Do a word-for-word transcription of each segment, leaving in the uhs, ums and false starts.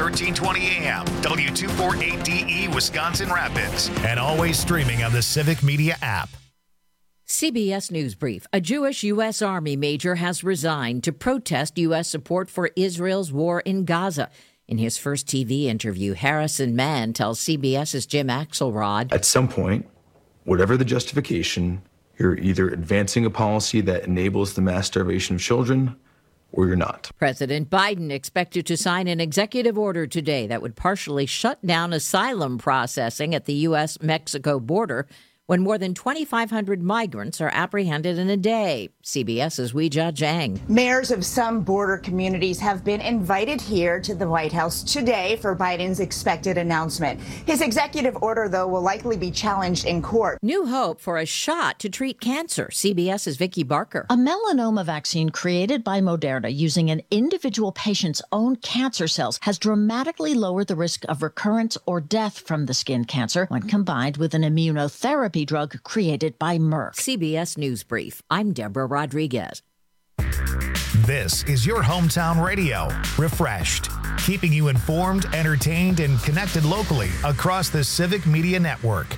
thirteen twenty A M, W two forty-eight D E, Wisconsin Rapids, and always streaming on the Civic Media app. C B S News Brief. A Jewish U S. Army major has resigned to protest U S support for Israel's war in Gaza. In his first T V interview, Harrison Mann tells CBS's Jim Axelrod, at some point, whatever the justification, you're either advancing a policy that enables the mass starvation of children, or you're not. President Biden expected to sign an executive order today that would partially shut down asylum processing at the U S Mexico border when more than twenty-five hundred migrants are apprehended in a day. CBS's Weijia Zhang. Mayors of some border communities have been invited here to the White House today for Biden's expected announcement. His executive order, though, will likely be challenged in court. New hope for a shot to treat cancer. CBS's Vicki Barker. A melanoma vaccine created by Moderna using an individual patient's own cancer cells has dramatically lowered the risk of recurrence or death from the skin cancer when combined with an immunotherapy drug created by Merck. C B S News Brief. I'm Deborah Rodriguez. This is your hometown radio, Refreshed, keeping you informed, entertained, and connected locally across the Civic Media Network.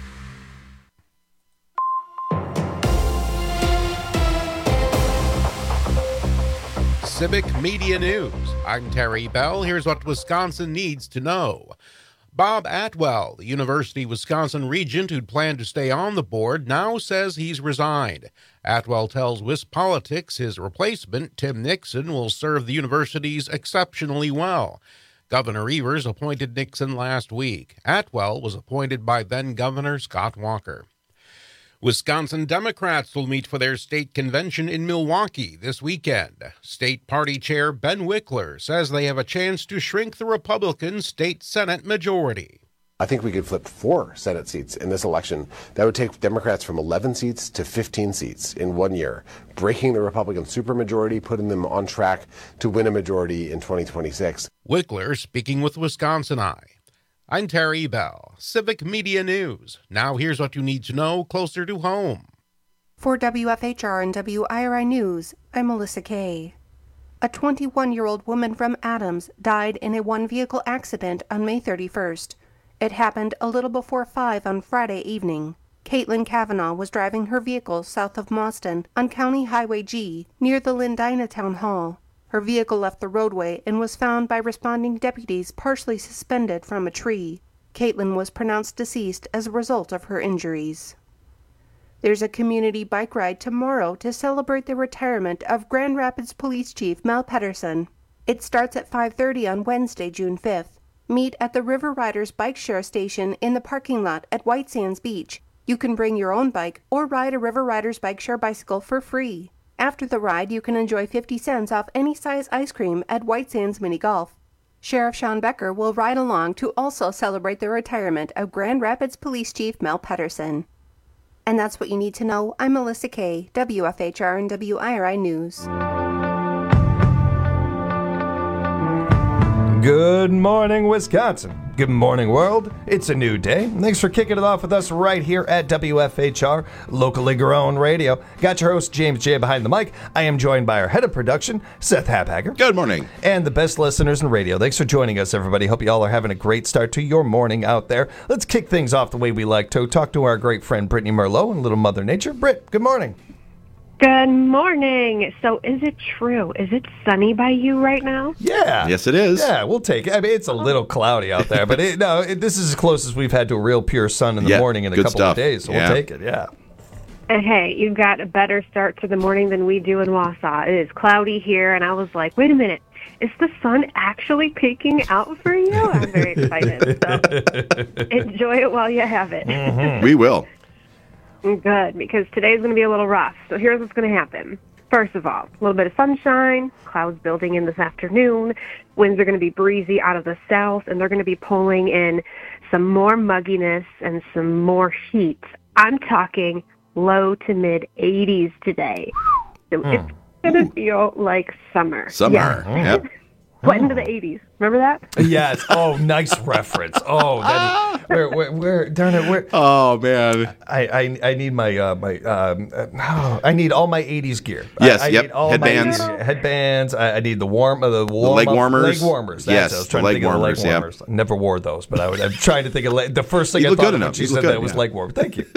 Civic Media News. I'm Terry Bell. Here's what Wisconsin needs to know. Bob Atwell, the University of Wisconsin regent who'd planned to stay on the board, now says he's resigned. Atwell tells WisPolitics his replacement, Tim Nixon, will serve the universities exceptionally well. Governor Evers appointed Nixon last week. Atwell was appointed by then-Governor Scott Walker. Wisconsin Democrats will meet for their state convention in Milwaukee this weekend. State Party Chair Ben Wickler says they have a chance to shrink the Republican state Senate majority. I think we could flip four Senate seats in this election. That would take Democrats from eleven seats to fifteen seats in one year, breaking the Republican supermajority, putting them on track to win a majority in twenty twenty-six. Wickler speaking with Wisconsin Eye. I'm Terry Bell, Civic Media News. Now here's what you need to know closer to home. For W F H R and W I R I News, I'm Melissa Kay. A twenty-one-year-old woman from Adams died in a one-vehicle accident on May thirty-first. It happened a little before five on Friday evening. Caitlin Kavanaugh was driving her vehicle south of Mauston on County Highway G near the Lindina Town Hall. Her vehicle left the roadway and was found by responding deputies partially suspended from a tree. Caitlin was pronounced deceased as a result of her injuries. There's a community bike ride tomorrow to celebrate the retirement of Grand Rapids Police Chief Mel Pedersen. It starts at five thirty on Wednesday, June fifth. Meet at the River Riders Bike Share Station in the parking lot at White Sands Beach. You can bring your own bike or ride a River Riders Bike Share bicycle for free. After the ride, you can enjoy fifty cents off any size ice cream at White Sands Mini Golf. Sheriff Sean Becker will ride along to also celebrate the retirement of Grand Rapids Police Chief Mel Pedersen. And that's what you need to know. I'm Melissa Kay, W F H R and W I R I News. Good morning, Wisconsin. Good morning, world. It's a new day. Thanks for kicking it off with us right here at W F H R, locally grown radio. Got your host, James J. behind the mic. I am joined by our head of production, Seth Haphager. Good morning. And the best listeners in radio. Thanks for joining us, everybody. Hope you all are having a great start to your morning out there. Let's kick things off the way we like to. Talk to our great friend, Brittany Merlot and Little Mother Nature. Britt, good morning. Good morning. So is it true? Is it sunny by you right now? Yeah. Yes, it is. Yeah, we'll take it. I mean, it's a little cloudy out there, but it, no, it, this is as close as we've had to a real pure sun in the yeah, morning in a good couple stuff. of days, so yeah. we'll take it, yeah. And hey, you've got a better start to the morning than we do in Wausau. It is cloudy here, and I was like, wait a minute. Is the sun actually peeking out for you? I'm very excited. So enjoy it while you have it. Mm-hmm. We will. Good, because today's going to be a little rough. So here's what's going to happen. First of all, a little bit of sunshine, clouds building in this afternoon. Winds are going to be breezy out of the south, and they're going to be pulling in some more mugginess and some more heat. I'm talking low to mid eighties today. So mm. it's going to feel like summer. Summer, yeah. yep. Went into the eighties. Remember that? Yes. Oh, nice reference. Oh, that is, where, where, where, darn it, where? Oh man, I, I, I need my, uh, my, um, uh, oh, I need all my eighties gear. Yes, I, I yep. Need all Headbands. My headbands. I, I need the warm, uh, the, warm the leg up, warmers. Leg warmers. That's Yes, it. I was the trying leg to think warmers. of the leg warmers. Yep. I never wore those, but I was, I'm trying to think of leg, the first thing You I look thought good of when enough. she You said look that good, was yeah. leg warmer. Thank you.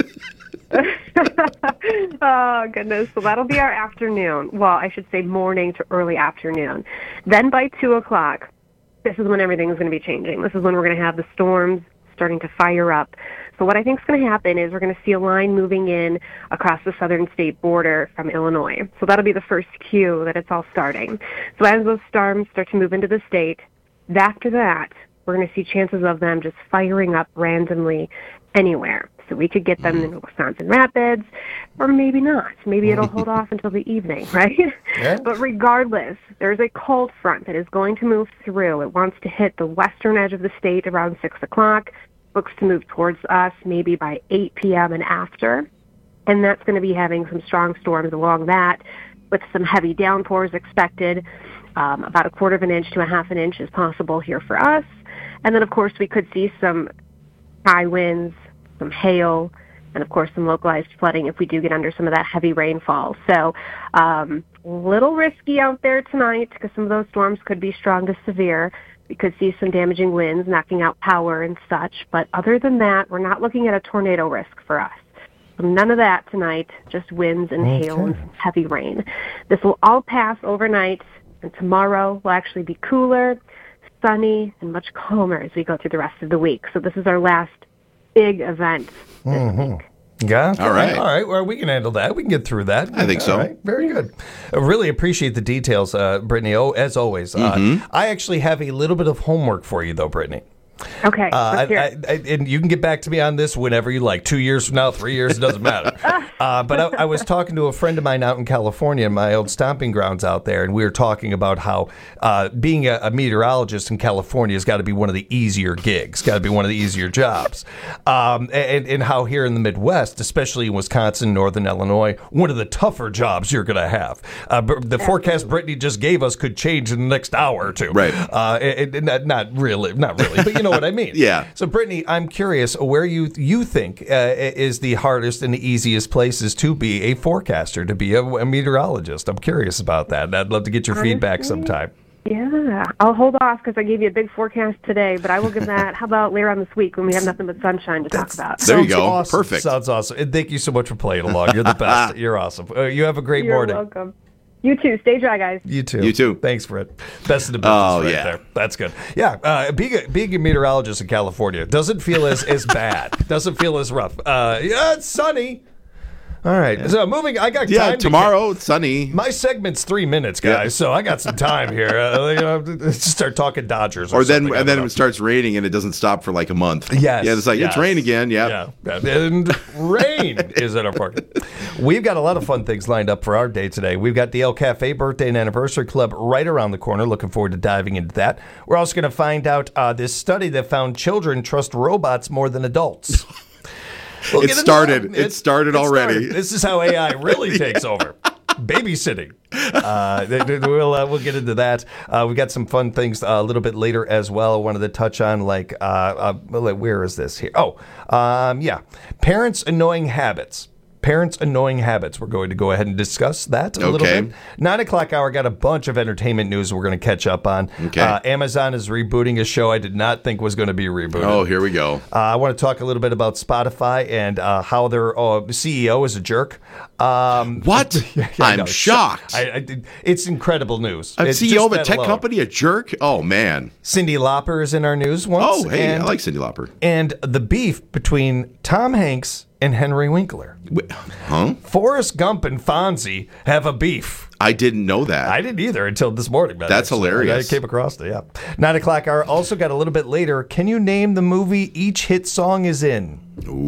Oh, goodness. So that'll be our afternoon. Well, I should say morning to early afternoon. Then by two o'clock, this is when everything's going to be changing. This is when we're going to have the storms starting to fire up. So what I think is going to happen is we're going to see a line moving in across the southern state border from Illinois. So that'll be the first cue that it's all starting. So as those storms start to move into the state, after that, we're going to see chances of them just firing up randomly anywhere. So we could get them in Wisconsin Rapids, or maybe not. Maybe it'll hold off until the evening, right? Yeah. But regardless, there's a cold front that is going to move through. It wants to hit the western edge of the state around six o'clock, looks to move towards us maybe by eight p.m. and after. And that's going to be having some strong storms along that, with some heavy downpours expected. Um, about a quarter of an inch to a half an inch is possible here for us. And then, of course, we could see some high winds, some hail, and, of course, some localized flooding if we do get under some of that heavy rainfall. So um, a little risky out there tonight because some of those storms could be strong to severe. We could see some damaging winds knocking out power and such. But other than that, we're not looking at a tornado risk for us. So none of that tonight, just winds and Okay. hail and some heavy rain. This will all pass overnight, and tomorrow will actually be cooler, sunny, and much calmer as we go through the rest of the week. So this is our last big event this Mm-hmm. week. Yeah. All right. All right. Well, we can handle that. We can get through that. I think All so. right. Very good. I really appreciate the details, uh, Brittany. Oh, as always. Uh, Mm-hmm. I actually have a little bit of homework for you, though, Brittany. Okay, Uh, let's hear I, it. I, I, and you can get back to me on this whenever you like. Two years from now, three years, it doesn't matter. Uh, but I, I was talking to a friend of mine out in California, my old stomping grounds out there, and we were talking about how uh, being a, a meteorologist in California has got to be one of the easier gigs, got to be one of the easier jobs. Um, and, and how here in the Midwest, especially in Wisconsin, Northern Illinois, one of the tougher jobs you're going to have. Uh, br- the forecast Brittany just gave us could change in the next hour or two. Right. Uh, and, and not, not really, not really, but you know what I mean. Yeah. So, Brittany, I'm curious where you you think uh, is the hardest and the easiest places to be a forecaster, to be a, a meteorologist. I'm curious about that. And I'd love to get your feedback Honestly, sometime. Yeah, I'll hold off because I gave you a big forecast today, but I will give that. How about later on this week when we have nothing but sunshine to talk about? There you Sounds go. awesome. Perfect. Sounds awesome. And thank you so much for playing along. You're the best. You're awesome. Uh, you have a great You're morning. welcome. You too. Stay dry, guys. You too. You too. Thanks, Fred. Best of the business Oh, right yeah. there. That's good. Yeah, uh, being, a, being a meteorologist in California doesn't feel as, as bad. Doesn't feel as rough. Uh, yeah, it's sunny. All right. So moving, I got Yeah, time. tomorrow it's sunny. To, my segment's three minutes, guys, Yeah. so I got some time here. Uh, you know, let's start talking Dodgers. Or, Or then, something. I and don't then know. it starts raining and it doesn't stop for like a month. Yes. Yeah, it's like yes. it's rain again. Yeah. Yeah. And rain is in our pocket. We've got a lot of fun things lined up for our day today. We've got the El Cafe Birthday and Anniversary Club right around the corner. Looking forward to diving into that. We're also going to find out uh, this study that found children trust robots more than adults. We'll It get into started. that. It started already. started. This is how A I really takes over. Babysitting. Uh, th- th- we'll uh, we'll get into that. Uh, we got some fun things uh, a little bit later as well. I wanted to touch on like uh, uh, where is this here? Oh, um, yeah, parents' annoying habits. Parents' annoying habits. We're going to go ahead and discuss that a little Okay. bit. Nine o'clock hour, got a bunch of entertainment news we're going to catch up on. Okay. Uh, Amazon is rebooting a show I did not think was going to be rebooted. Oh, here we go. Uh, I want to talk a little bit about Spotify and uh, how their uh, C E O is a jerk. Um, What? yeah, I I'm know. shocked. I, I, did- it's incredible news. A It's C E O of just a that tech alone. company, a jerk? Oh, man. Cyndi Lauper is in our news once. Oh, hey, and, I like Cyndi Lauper. And the beef between Tom Hanks and Henry Winkler. Wait, huh? Forrest Gump and Fonzie have a beef. I didn't know that. I didn't either until this morning. man. That's Actually, hilarious. I came across it, yeah. Nine o'clock hour. Also got a little bit later. Can you name the movie each hit song is in? Ooh.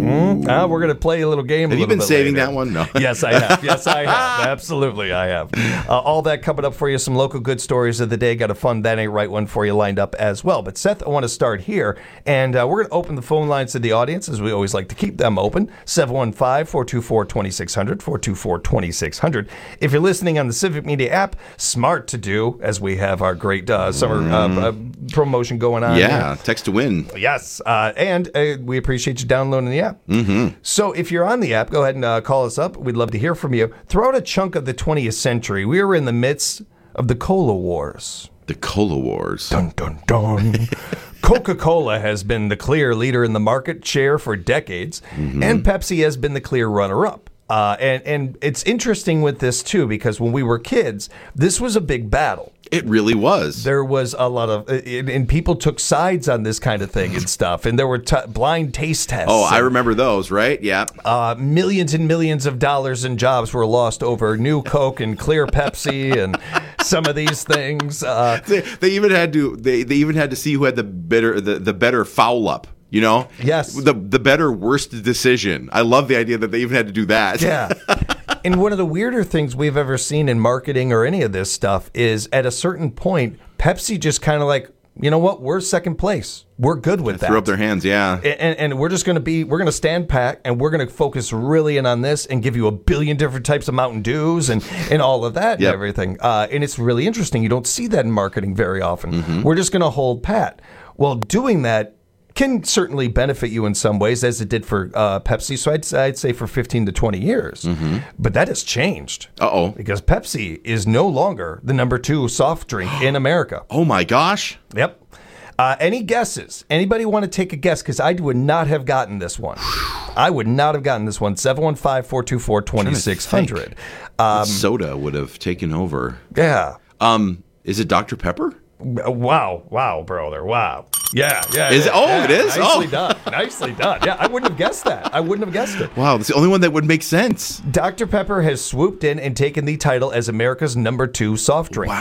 Mm-hmm. Uh, we're going to play a little game. Have a you been bit saving later. that one? No. Yes, I have. Yes, I have. Absolutely, I have. Uh, all that coming up for you. Some local good stories of the day. Got a fun That Ain't Right one for you lined up as well. But Seth, I want to start here, and uh, we're going to open the phone lines to the audience, as we always like to keep them open. seven one five, four two four, two six zero zero, four two four, two six zero zero. If you're listening on the Civic Media app, smart to do, as we have our great uh, summer uh, uh, promotion going on. Yeah, here. text to win. Yes, uh, and uh, we appreciate you downloading the app. Mm-hmm. So if you're on the app, go ahead and uh, call us up. We'd love to hear from you. Throughout a chunk of the twentieth century, we were in the midst of the Cola Wars. The Cola Wars. Dun, dun, dun. Coca-Cola has been the clear leader in the market share for decades, mm-hmm. and Pepsi has been the clear runner-up. Uh, and, and it's interesting with this, too, because when we were kids, this was a big battle. It really was. There was a lot of, and, and people took sides on this kind of thing and stuff, and there were t- blind taste tests. Oh, I and, remember those, right? Yeah. Uh, millions and millions of dollars in jobs were lost over New Coke and Clear Pepsi and some of these things. Uh, they, they even had to. They, they even had to see who had the better the, the better foul up. You know? Yes. The the better worst decision. I love the idea that they even had to do that. Yeah. And one of the weirder things we've ever seen in marketing or any of this stuff is at a certain point, Pepsi just kind of like, you know what? We're second place. We're good with that. Threw up their hands, yeah. And, and we're just going to be, we're going to stand pat and we're going to focus really in on this and give you a billion different types of Mountain Dews and, and all of that and Yep. everything. Uh, and it's really interesting. You don't see that in marketing very often. Mm-hmm. We're just going to hold pat. Well, doing that can certainly benefit you in some ways, as it did for uh, Pepsi. So I'd, I'd say for fifteen to twenty years. Mm-hmm. But that has changed. Uh-oh. Because Pepsi is no longer the number two soft drink in America. Oh, my gosh. Yep. Uh, any guesses? Anybody want to take a guess? Because I would not have gotten this one. I would not have gotten this one. seven one five, four two four, two six zero zero. Um, soda would have taken over. Yeah. Um, is it Doctor Pepper? Wow. Wow, brother. Wow. Yeah. Yeah. Is yeah, it? Oh, yeah. it is? Nicely Oh. done. Nicely done. Yeah, I wouldn't have guessed that. I wouldn't have guessed it. Wow, that's the only one that would make sense. Doctor Pepper has swooped in and taken the title as America's number two soft drink.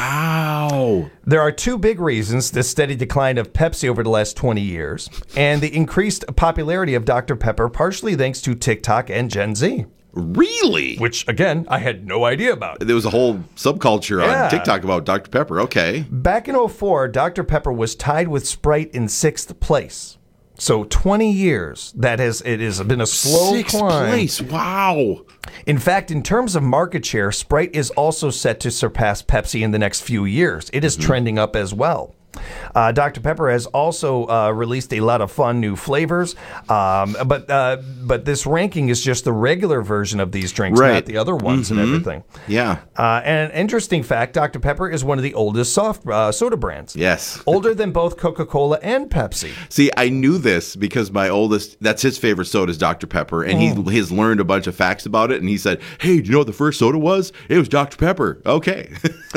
Wow. There are two big reasons: the steady decline of Pepsi over the last twenty years, and the increased popularity of Doctor Pepper, partially thanks to TikTok and Gen Z. Really? Which, again, I had no idea about. There was a whole subculture Yeah. on TikTok about Doctor Pepper. Okay. Back in oh four, Doctor Pepper was tied with Sprite in sixth place. So twenty years, that has it has been a slow Sixth climb. place. Wow. In fact, in terms of market share, Sprite is also set to surpass Pepsi in the next few years. It is mm-hmm. trending up as well. Uh, Doctor Pepper has also uh, released a lot of fun new flavors, um, but uh, but this ranking is just the regular version of these drinks, right. not the other ones mm-hmm. and everything. Yeah. Uh, and an interesting fact, Doctor Pepper is one of the oldest soft uh, soda brands. Yes. Older than both Coca-Cola and Pepsi. See, I knew this because my oldest, that's his favorite soda is Doctor Pepper, and Mm. he he's learned a bunch of facts about it, and he said, hey, do you know what the first soda was? It was Doctor Pepper. Okay.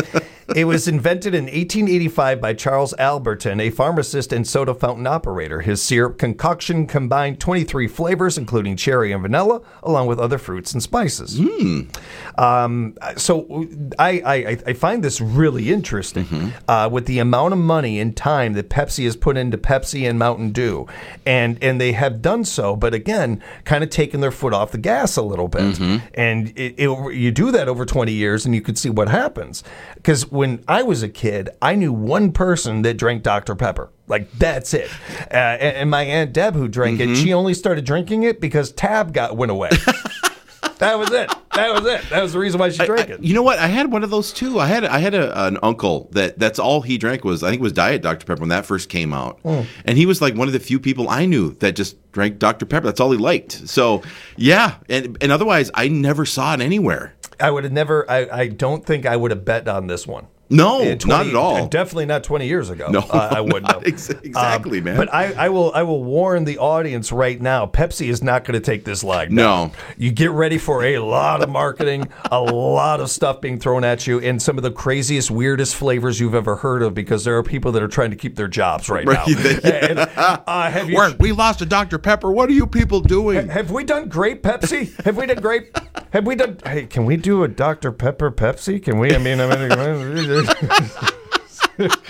It was invented in eighteen eighty-five by Charles Alberton, a pharmacist and soda fountain operator. His syrup concoction combined twenty-three flavors, including cherry and vanilla, along with other fruits and spices. Mm. Um, so I, I, I find this really interesting Mm-hmm. uh, with the amount of money and time that Pepsi has put into Pepsi and Mountain Dew. And, and they have done so, but again, kind of taken their foot off the gas a little bit. Mm-hmm. And it, it, you do that over twenty years and you could see what happens. Because when I was a kid, I knew one person that drank Doctor Pepper. Like, that's it. Uh, and, and my Aunt Deb, who drank Mm-hmm. it, she only started drinking it because Tab got went away. That was it. That was it. That was the reason why she drank I, I, it. you know what? I had one of those too. I had I had a, an uncle that that's all he drank was I think it was Diet Doctor Pepper when that first came out, Mm. and he was like one of the few people I knew that just drank Doctor Pepper. That's all he liked. So yeah, and and otherwise I never saw it anywhere. I would have never, I, I don't think I would have bet on this one. No, Uh, not at all. Definitely not twenty years ago. No, uh, I wouldn't not have. ex- exactly, Um, man. But I, I will I will warn the audience right now, Pepsi is not going to take this lag down. No. You get ready for a lot of marketing, a lot of stuff being thrown at you, and some of the craziest, weirdest flavors you've ever heard of, because there are people that are trying to keep their jobs right, Right, now. yeah. And, uh, have you, We're, we lost a Doctor Pepper. What are you people doing? have we done grape Pepsi? Have we done grape? Have we done? Hey, can we do a Doctor Pepper Pepsi? Can we? I mean, I mean.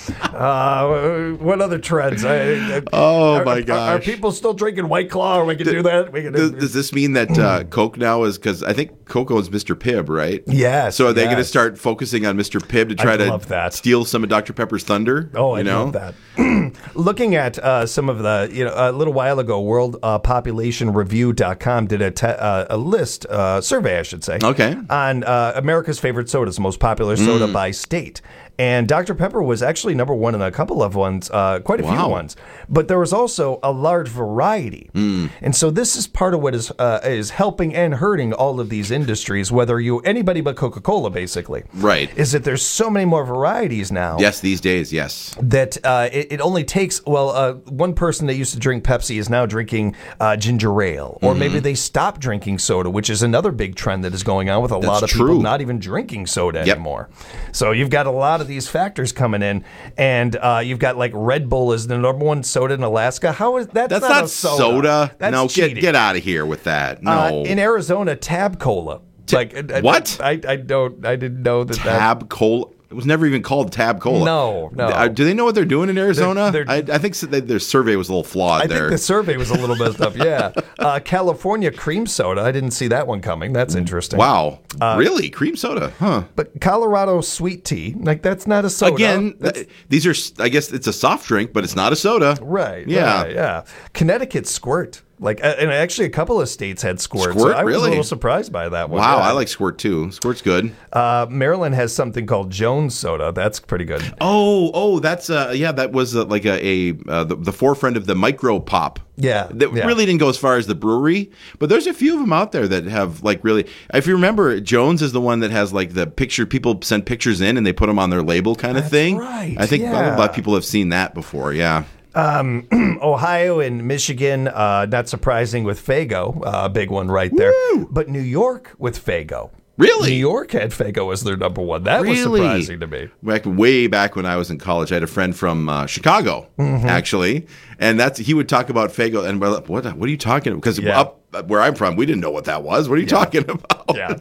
Uh, what other trends? I, I, oh are, my are, gosh! Are people still drinking White Claw? Or we can do, do that. We can. Does, does this mean that uh, Coke now is because I think Coke owns Mister Pibb, right? Yes. So are they yes. going to start focusing on Mister Pibb to try I to love that. steal some of Doctor Pepper's thunder? Oh, you I know? love that. Looking at uh, some of the, you know, a little while ago, World uh, Population Review dot com did a, te- uh, a list, uh, survey, I should say, okay, on uh, America's favorite sodas, most popular soda Mm. by state. And Doctor Pepper was actually number one in a couple of ones, uh, quite a Wow. few ones. But there was also a large variety. Mm. And so this is part of what is uh, is helping and hurting all of these industries, whether you, anybody but Coca-Cola, basically. Right. Is that there's so many more varieties now. Yes, these days, yes. That uh, it, it only takes, well, uh, one person that used to drink Pepsi is now drinking uh, ginger ale. Or Mhm. maybe they stopped drinking soda, which is another big trend that is going on with a That's lot of true. people not even drinking soda Yep. anymore. So you've got a lot of these factors coming in, and uh, you've got like Red Bull is the number one soda in Alaska. How is that? That's not, not a soda. soda. That's no, cheating. get get out of here with that. No. Uh, in Arizona, Tab Cola. Like I- I- what? I, I don't. I didn't know that. Tab that, Cola. It was never even called Tab Cola. No, no. Uh, do they know what they're doing in Arizona? They're- they're- I, I think so, they, their survey was a little flawed I there. think the survey was a little messed up. Yeah, uh, California cream soda. I didn't see that one coming. That's interesting. Wow, Uh, really? Cream soda? Huh? But Colorado sweet tea, like that's not a soda. Again, That's- th- these are. I guess it's a soft drink, but it's not a soda. right. Yeah. right, yeah. Connecticut squirt. Like, uh, and actually, a couple of states had squirt. Squirt? So I was Really? a little surprised by that one. Wow, Yeah. I like Squirt too. Squirt's good. Uh, Maryland has something called Jones soda. That's pretty good. Oh, oh, that's uh, yeah, that was uh, like a, a uh, the, the forefront of the micro pop. Yeah, That yeah. really didn't go as far as the brewery, but there's a few of them out there that have like really. If you remember, Jones is the one that has like the picture. People send pictures in and they put them on their label, kind of That's thing. right, I think yeah. a lot of people have seen that before. Yeah. Um, Ohio and Michigan, uh, not surprising with Faygo, uh, a big one right there. Woo! But New York with Faygo. Really? New York had Faygo as their number one. That was Really? surprising to me. Back way back when I was in college, I had a friend from uh, Chicago, Mhm. actually, and that's he would talk about Faygo, and we're like, what what are you talking about? Because Yeah. up where I'm from, we didn't know what that was. What are you talking about? Yeah.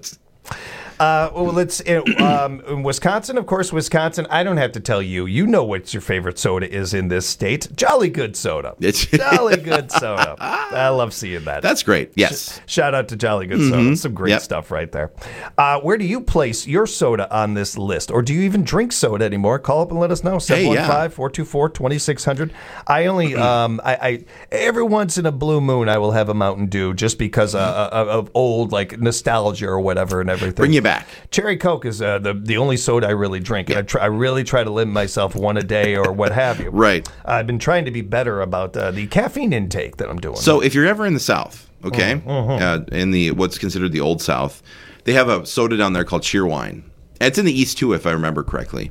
Uh, well, let's. Um, in Wisconsin, of course, Wisconsin. I don't have to tell you. You know what your favorite soda is in this state. Jolly Good soda. It's Jolly Good soda. I love seeing that. That's great. Yes. Sh- shout out to Jolly Good soda. Mhm. That's some great Yep. stuff right there. Uh, where do you place your soda on this list, or do you even drink soda anymore? Call up and let us know. seven one five, four two four, two six zero zero. I only. Um, I, I every once in a blue moon, I will have a Mountain Dew just because uh, of, of old like nostalgia or whatever and everything. Bring you back. Cherry Coke is uh, the the only soda I really drink, and I, try, I really try to limit myself one a day or what have you. Right. I've been trying to be better about uh, the caffeine intake that I'm doing. So if you're ever in the South, okay, Mhm. uh, in the what's considered the Old South, they have a soda down there called Cheerwine. And it's in the East too, if I remember correctly.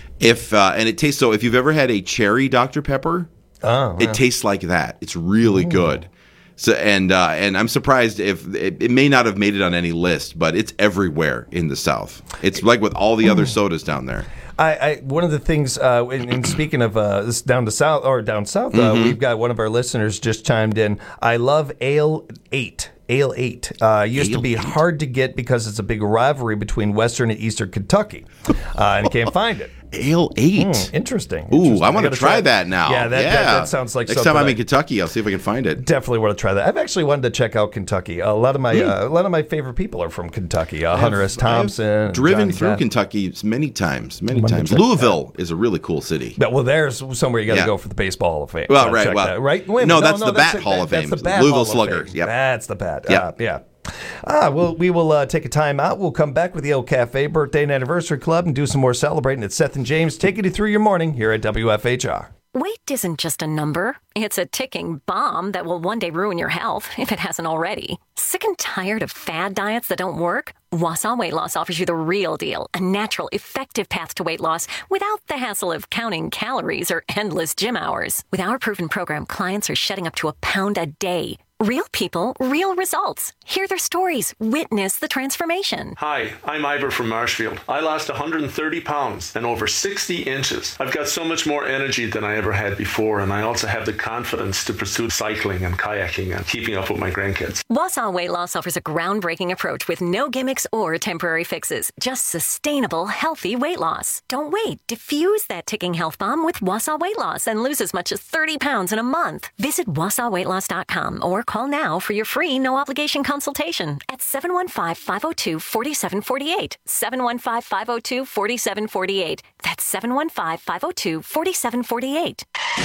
If uh, and it tastes so. If you've ever had a cherry Doctor Pepper, oh, it yeah. tastes like that. It's really good. So and uh, and I'm surprised if it, it may not have made it on any list, but it's everywhere in the South. It's like with all the other sodas down there. I, I one of the things, uh, in, in speaking of uh, this down to south or down south, uh, Mhm. we've got one of our listeners just chimed in. I love Ale Eight. Ale Eight uh, used Ale to be eight. hard to get because it's a big rivalry between Western and Eastern Kentucky, uh, and can't find it. Ale eight. Mm, interesting. Ooh, Interesting. I want to gotta try that now. Yeah, that, That, that sounds like next something time I'm I- in Kentucky, I'll see if I can find it. Definitely want to try that. I've actually wanted to check out Kentucky. A lot of my uh, a lot of my favorite people are from Kentucky. Uh, Hunter S. Thompson, I've driven Johnny through Depp. Kentucky many times, many Wanted to times. check that Louisville is a really cool city. Yeah, well, there's somewhere you got to Yeah. go for the Baseball Hall of Fame. Well, Uh, right, check well, that, right? Wait a no, minute. that's the Bat it. Hall of That's Fame. the Bat Louisville Hall of Sluggers, Fame. yep. That's the Bat. Yep. Uh, yeah. Ah, well, we will uh, take a time out. We'll come back with the El Cafe Birthday and Anniversary Club and do some more celebrating. It's Seth and James taking you through your morning here at W F H R. Weight isn't just a number. It's a ticking bomb that will one day ruin your health, if it hasn't already. Sick and tired of fad diets that don't work? Wausau Weight Loss offers you the real deal, a natural, effective path to weight loss without the hassle of counting calories or endless gym hours. With our proven program, clients are shedding up to a pound a day. Real people, real results. Hear their stories. Witness the transformation. Hi, I'm Ivor from Marshfield. I lost one hundred thirty pounds and over sixty inches. I've got so much more energy than I ever had before, and I also have the confidence to pursue cycling and kayaking and keeping up with my grandkids. Wausau Weight Loss offers a groundbreaking approach with no gimmicks or temporary fixes. Just sustainable, healthy weight loss. Don't wait. Diffuse that ticking health bomb with Wausau Weight Loss and lose as much as thirty pounds in a month. Visit wausau weight loss dot com or call now for your free no-obligation consultation at seven one five, five oh two, four seven four eight. seven one five, five oh two, four seven four eight. That's seven one five, five oh two, four seven four eight.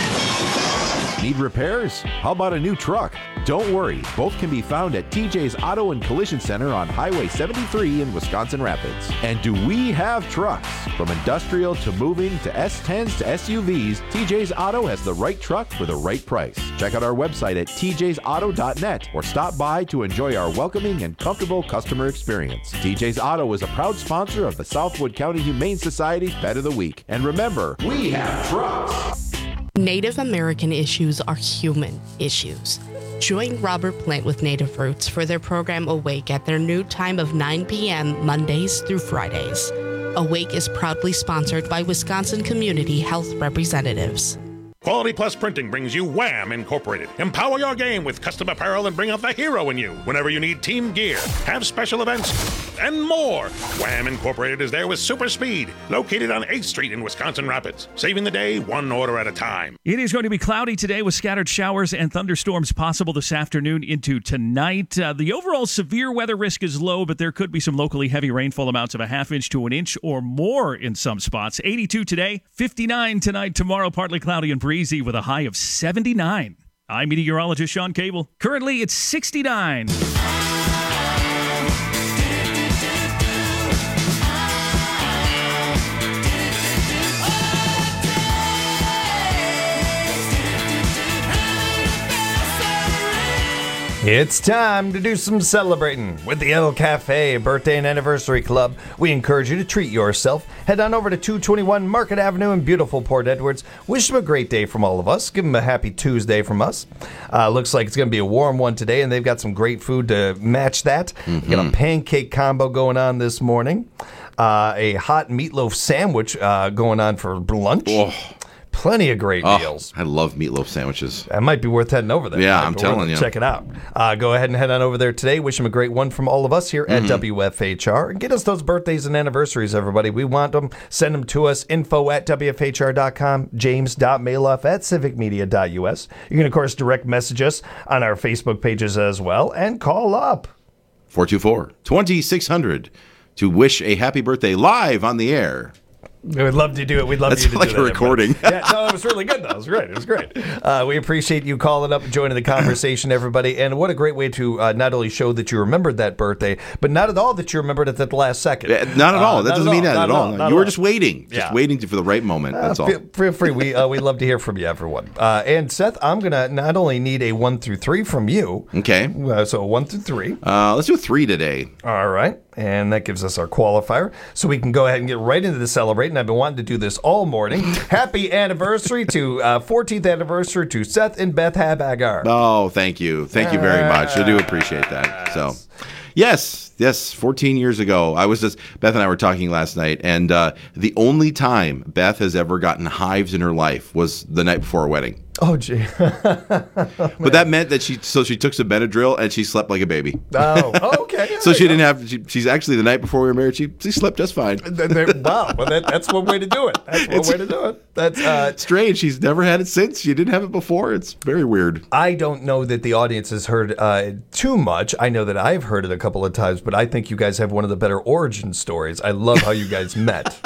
Need repairs? How about a new truck? Don't worry, both can be found at T J's Auto and Collision Center on Highway seventy-three in Wisconsin Rapids. And do we have trucks? From industrial to moving to S tens to S U Vs, T J's Auto has the right truck for the right price. Check out our website at t j's auto dot net or stop by to enjoy our welcoming and comfortable customer experience. T J's Auto is a proud sponsor of the Southwood County Humane Society's Pet of the Week. And remember, we have trucks! Native American issues are human issues. Join Robert Plant with Native Roots for their program Awake at their new time of nine p.m. Mondays through Fridays. Awake is proudly sponsored by Wisconsin Community Health Representatives. Quality Plus Printing brings you Wham! Incorporated. Empower your game with custom apparel and bring out the hero in you whenever you need team gear, have special events, and more. Wham! Incorporated is there with super speed, located on eighth Street in Wisconsin Rapids, saving the day one order at a time. It is going to be cloudy today with scattered showers and thunderstorms possible this afternoon into tonight. Uh, the overall severe weather risk is low, but there could be some locally heavy rainfall amounts of a half inch to an inch or more in some spots. eighty-two today, fifty-nine tonight, tomorrow partly cloudy and breezy with a high of seventy-nine. I'm meteorologist Sean Cable. Currently, it's sixty-nine. It's time to do some celebrating with the El Cafe Birthday and Anniversary Club. We encourage you to treat yourself. Head on over to two twenty-one Market Avenue in beautiful Port Edwards. Wish them a great day from all of us. Give them a happy Tuesday from us. Uh, looks like it's going to be a warm one today, and they've got some great food to match that. Mm-hmm. Got a pancake combo going on this morning. Uh, a hot meatloaf sandwich uh, going on for lunch. Oh. Plenty of great oh, meals. I love meatloaf sandwiches. That might be worth heading over there. Yeah, right? I'm But telling you. Check it out. Uh, go ahead and head on over there today. Wish them a great one from all of us here at Mhm. W F H R. And get us those birthdays and anniversaries, everybody. We want them. Send them to us. Info at W F H R dot com. James.mailoff at civic media dot U S. You can, of course, direct message us on our Facebook pages as well. And call up. four two four, two six zero zero to wish a happy birthday live on the air. We would love to do it. We'd love That's you to like do a that. recording. Yeah, no, it was really good, though. It was great. It was great. Uh, we appreciate you calling up and joining the conversation, everybody. And what a great way to uh, not only show that you remembered that birthday, but not at all that you remembered it at the last second. Yeah, not at all. Uh, that not doesn't at mean all. that Not at all. Not You were at just all. waiting. Just Yeah. waiting for the right moment. That's uh, all. Feel, feel free. We, uh, we'd love to hear from you, everyone. Uh, and Seth, I'm going to not only need a one through three from you. Okay. Uh, so one through three. Uh, let's do a three today. All right. And that gives us our qualifier. So we can go ahead and get right into the celebrating. I've been wanting to do this all morning. Happy anniversary to uh, fourteenth anniversary to Seth and Beth Habagar. Oh, thank you. Thank you very much. I do appreciate that. So, yes, yes, fourteen years ago, I was just, Beth and I were talking last night, and uh, the only time Beth has ever gotten hives in her life was the night before her wedding. Oh, gee. But that meant that she, so she took some Benadryl and she slept like a baby. Oh, oh, okay. So she didn't have, she, she's actually, the night before we were married, she, she slept just fine. Wow. Well, that, that's one way to do it. That's one It's- way to do it. That's uh, strange. She's never had it since. She didn't have it before. It's very weird. I don't know that the audience has heard uh, too much. I know that I've heard it a couple of times, but I think you guys have one of the better origin stories. I love how you guys met.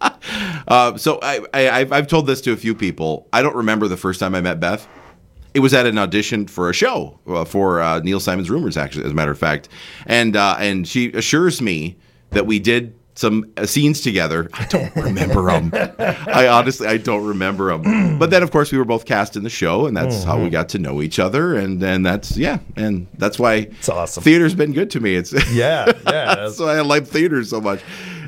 Uh, so I, I, I've, I've told this to a few people. I don't remember the first time I met Beth. It was at an audition for a show uh, for uh, Neil Simon's Rumors, actually, as a matter of fact. And uh, and she assures me that we did some uh, scenes together. I don't remember them. I honestly, I don't remember them. But then, of course, we were both cast in the show, and that's mm-hmm. how we got to know each other. And then that's, yeah, and that's why it's awesome. Theater's been good to me. It's Yeah, yeah. That's why I like theater so much.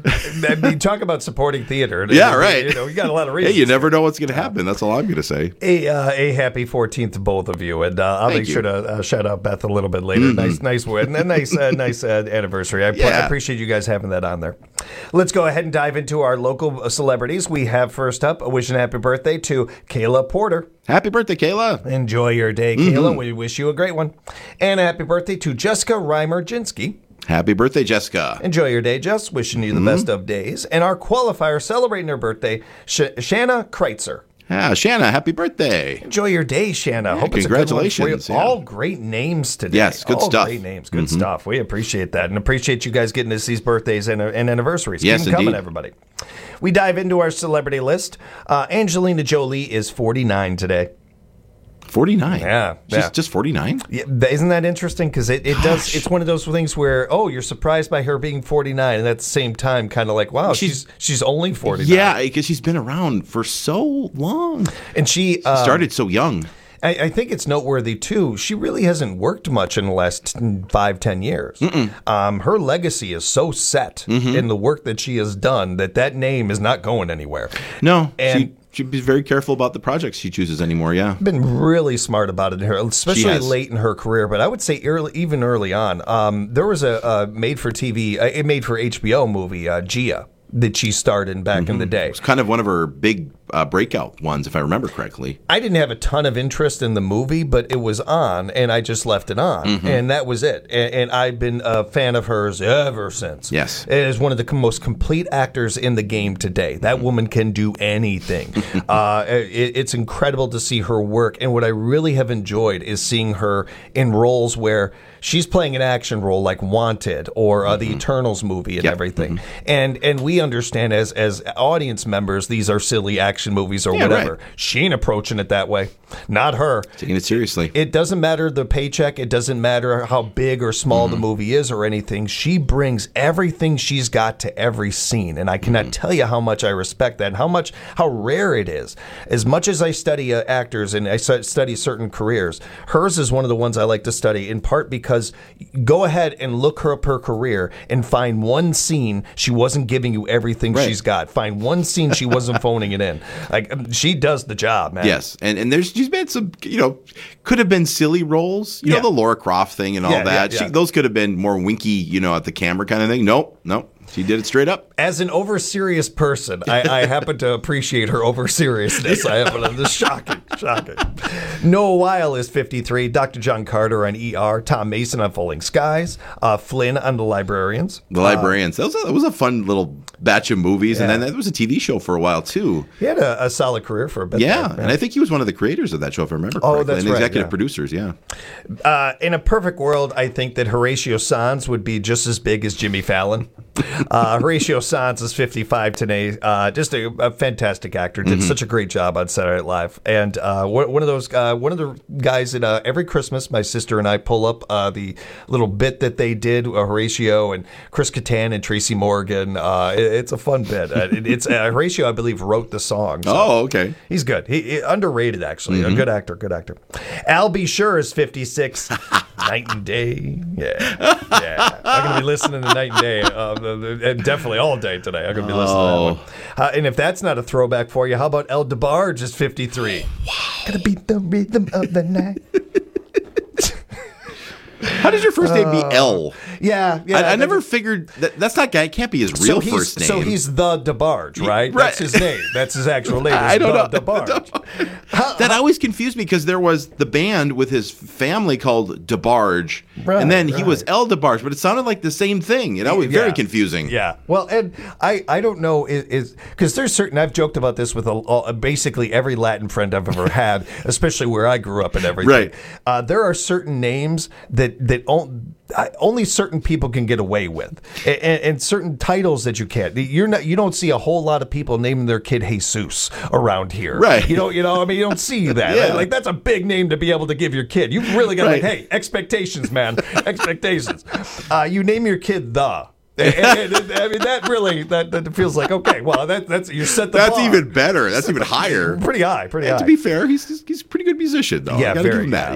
I mean, talk about supporting theater. Yeah, right. You know, you got a lot of reasons. Hey, you never know what's going to happen. That's all I'm going to say. A, uh, a happy fourteenth to both of you, and uh, I'll Thank make you. sure to uh, shout out Beth a little bit later. Mhm. Nice, nice win, and a nice, uh, nice uh, anniversary. I, Yeah. I appreciate you guys having that on there. Let's go ahead and dive into our local celebrities. We have first up, a wish and happy birthday to Kayla Porter. Happy birthday, Kayla. Enjoy your day, Mhm. Kayla. We wish you a great one. And a happy birthday to Jessica Reimer-Jinsky. Happy birthday, Jessica. Enjoy your day, Jess. Wishing you the Mhm. best of days. And our qualifier celebrating her birthday, Sh- Shanna Kreitzer. Yeah, Shanna, happy birthday. Enjoy your day, Shanna. Yeah, Hope it's a good one for you. congratulations, yeah. All great names today. Yes, good All stuff. great names. Good Mhm. stuff. We appreciate that and appreciate you guys getting us these birthdays and, and anniversaries. Yes, Keep them coming, indeed. everybody. We dive into our celebrity list. Uh, Angelina Jolie is forty-nine today. forty-nine. Yeah, She's yeah. just forty-nine? Yeah, th- isn't that interesting? Because it, it does. It's one of those things where, oh, you're surprised by her being forty-nine, and at the same time, kind of like, wow, she's she's only forty-nine. Yeah, because she's been around for so long. And she um, started so young. I, I think it's noteworthy too. She really hasn't worked much in the last t- five, ten years. Um, her legacy is so set Mm-hmm. in the work that she has done that that name is not going anywhere. No, And- she she'd be very careful about the projects she chooses anymore, yeah. Been really smart about it, in her, especially has. late in her career. But I would say early, even early on, um, there was a, a made-for-T V, uh, a made-for H B O movie, uh, Gia, that she starred in back in the day. It's kind of one of her big uh, breakout ones, if I remember correctly. I didn't have a ton of interest in the movie, but it was on, and I just left it on, Mhm. and that was it. And, and I've been a fan of hers ever since. Yes. It is one of the com- most complete actors in the game today. That woman can do anything. uh, it, it's incredible to see her work, and what I really have enjoyed is seeing her in roles where she's playing an action role like Wanted or uh, the Eternals movie and Yep. everything. And and we understand as as audience members, these are silly action movies or Yeah, whatever. right. She ain't approaching it that way. Not her. Taking it seriously. It doesn't matter the paycheck. It doesn't matter how big or small the movie is or anything. She brings everything she's got to every scene. And I cannot tell you how much I respect that and how much, how rare it is. As much as I study uh, actors and I stu- study certain careers, hers is one of the ones I like to study in part because go ahead and look her up her career and find one scene she wasn't giving you everything Right. she's got. Find one scene she wasn't phoning it in. Like um, she does the job, man. Yes, and and there's she's made some, you know, could have been silly roles, you Yeah. know, the Laura Croft thing and all Yeah, that. yeah, yeah. She, those could have been more winky, you know, at the camera kind of thing. Nope, nope. She did it straight up. As an over serious person, I, I happen to appreciate her over seriousness. I happen to just shocking, shocking. Noah Weil is fifty-three. Doctor John Carter on E R. Tom Mason on Falling Skies. Uh, Flynn on The Librarians. The Librarians. That was a, that was a fun little batch of movies, and Yeah. then there was a T V show for a while too. He had a, a solid career for a bit. Yeah, there, and I think he was one of the creators of that show, if I remember Oh, correctly. that's and right, executive yeah. producers, yeah. Uh, in a perfect world, I think that Horatio Sanz would be just as big as Jimmy Fallon. Uh, Horatio Sanz is fifty-five today. Uh, just a, a fantastic actor. Did Mhm. such a great job on Saturday Night Live. And uh, one one of those, uh, one of the guys that uh, every Christmas, my sister and I pull up uh, the little bit that they did, uh, Horatio and Chris Kattan and Tracy Morgan. Uh, it- it's a fun bit. Uh, it- it's uh, Horatio, I believe, wrote the song. so Oh, okay. He's good. He, he- underrated, actually. A Mhm. good actor. Good actor. Al B. Sure is fifty-six. Night and Day. Yeah. Yeah. I'm going to be listening to Night and Day. Uh, the- the- and definitely all day today. I'm going to be listening Oh. to that one. Uh, and if that's not a throwback for you, how about El DeBarge is fifty-three? Wow. Gonna beat the rhythm of the night. How does your first name be L? Yeah. yeah I, I never that's- figured that that's not guy. It can't be his So real he's, first name. so he's the DeBarge, right? Right. That's his name. That's his actual name. I is don't the know. DeBarge. That always confused me because there was the band with his family called DeBarge, Right, and then he right. was El DeBarge, but it sounded like the same thing. It always very Yeah. confusing. Yeah. Well, and I, I don't know is because there's certain I've joked about this with a, all, basically every Latin friend I've ever had, especially where I grew up and everything. Right. Uh, there are certain names that that on, I, only certain people can get away with, and, and, and certain titles that you can't. You're not. You don't see a whole lot of people naming their kid Jesus around here. Right. You know. You know. I mean, you don't see that. Yeah. Like that's a big name to be able to give your kid. You've really got to Right. like, hey, expectations, man, expectations. Uh, you name your kid the. And- and- and- I mean that really that, that feels like okay. Well, that that's you set the That's bar. even better. That's even higher. Pretty high, pretty And high. to be fair, he's he's a pretty good musician, though. I yeah, gotta very give him that. yeah, Yeah. yeah.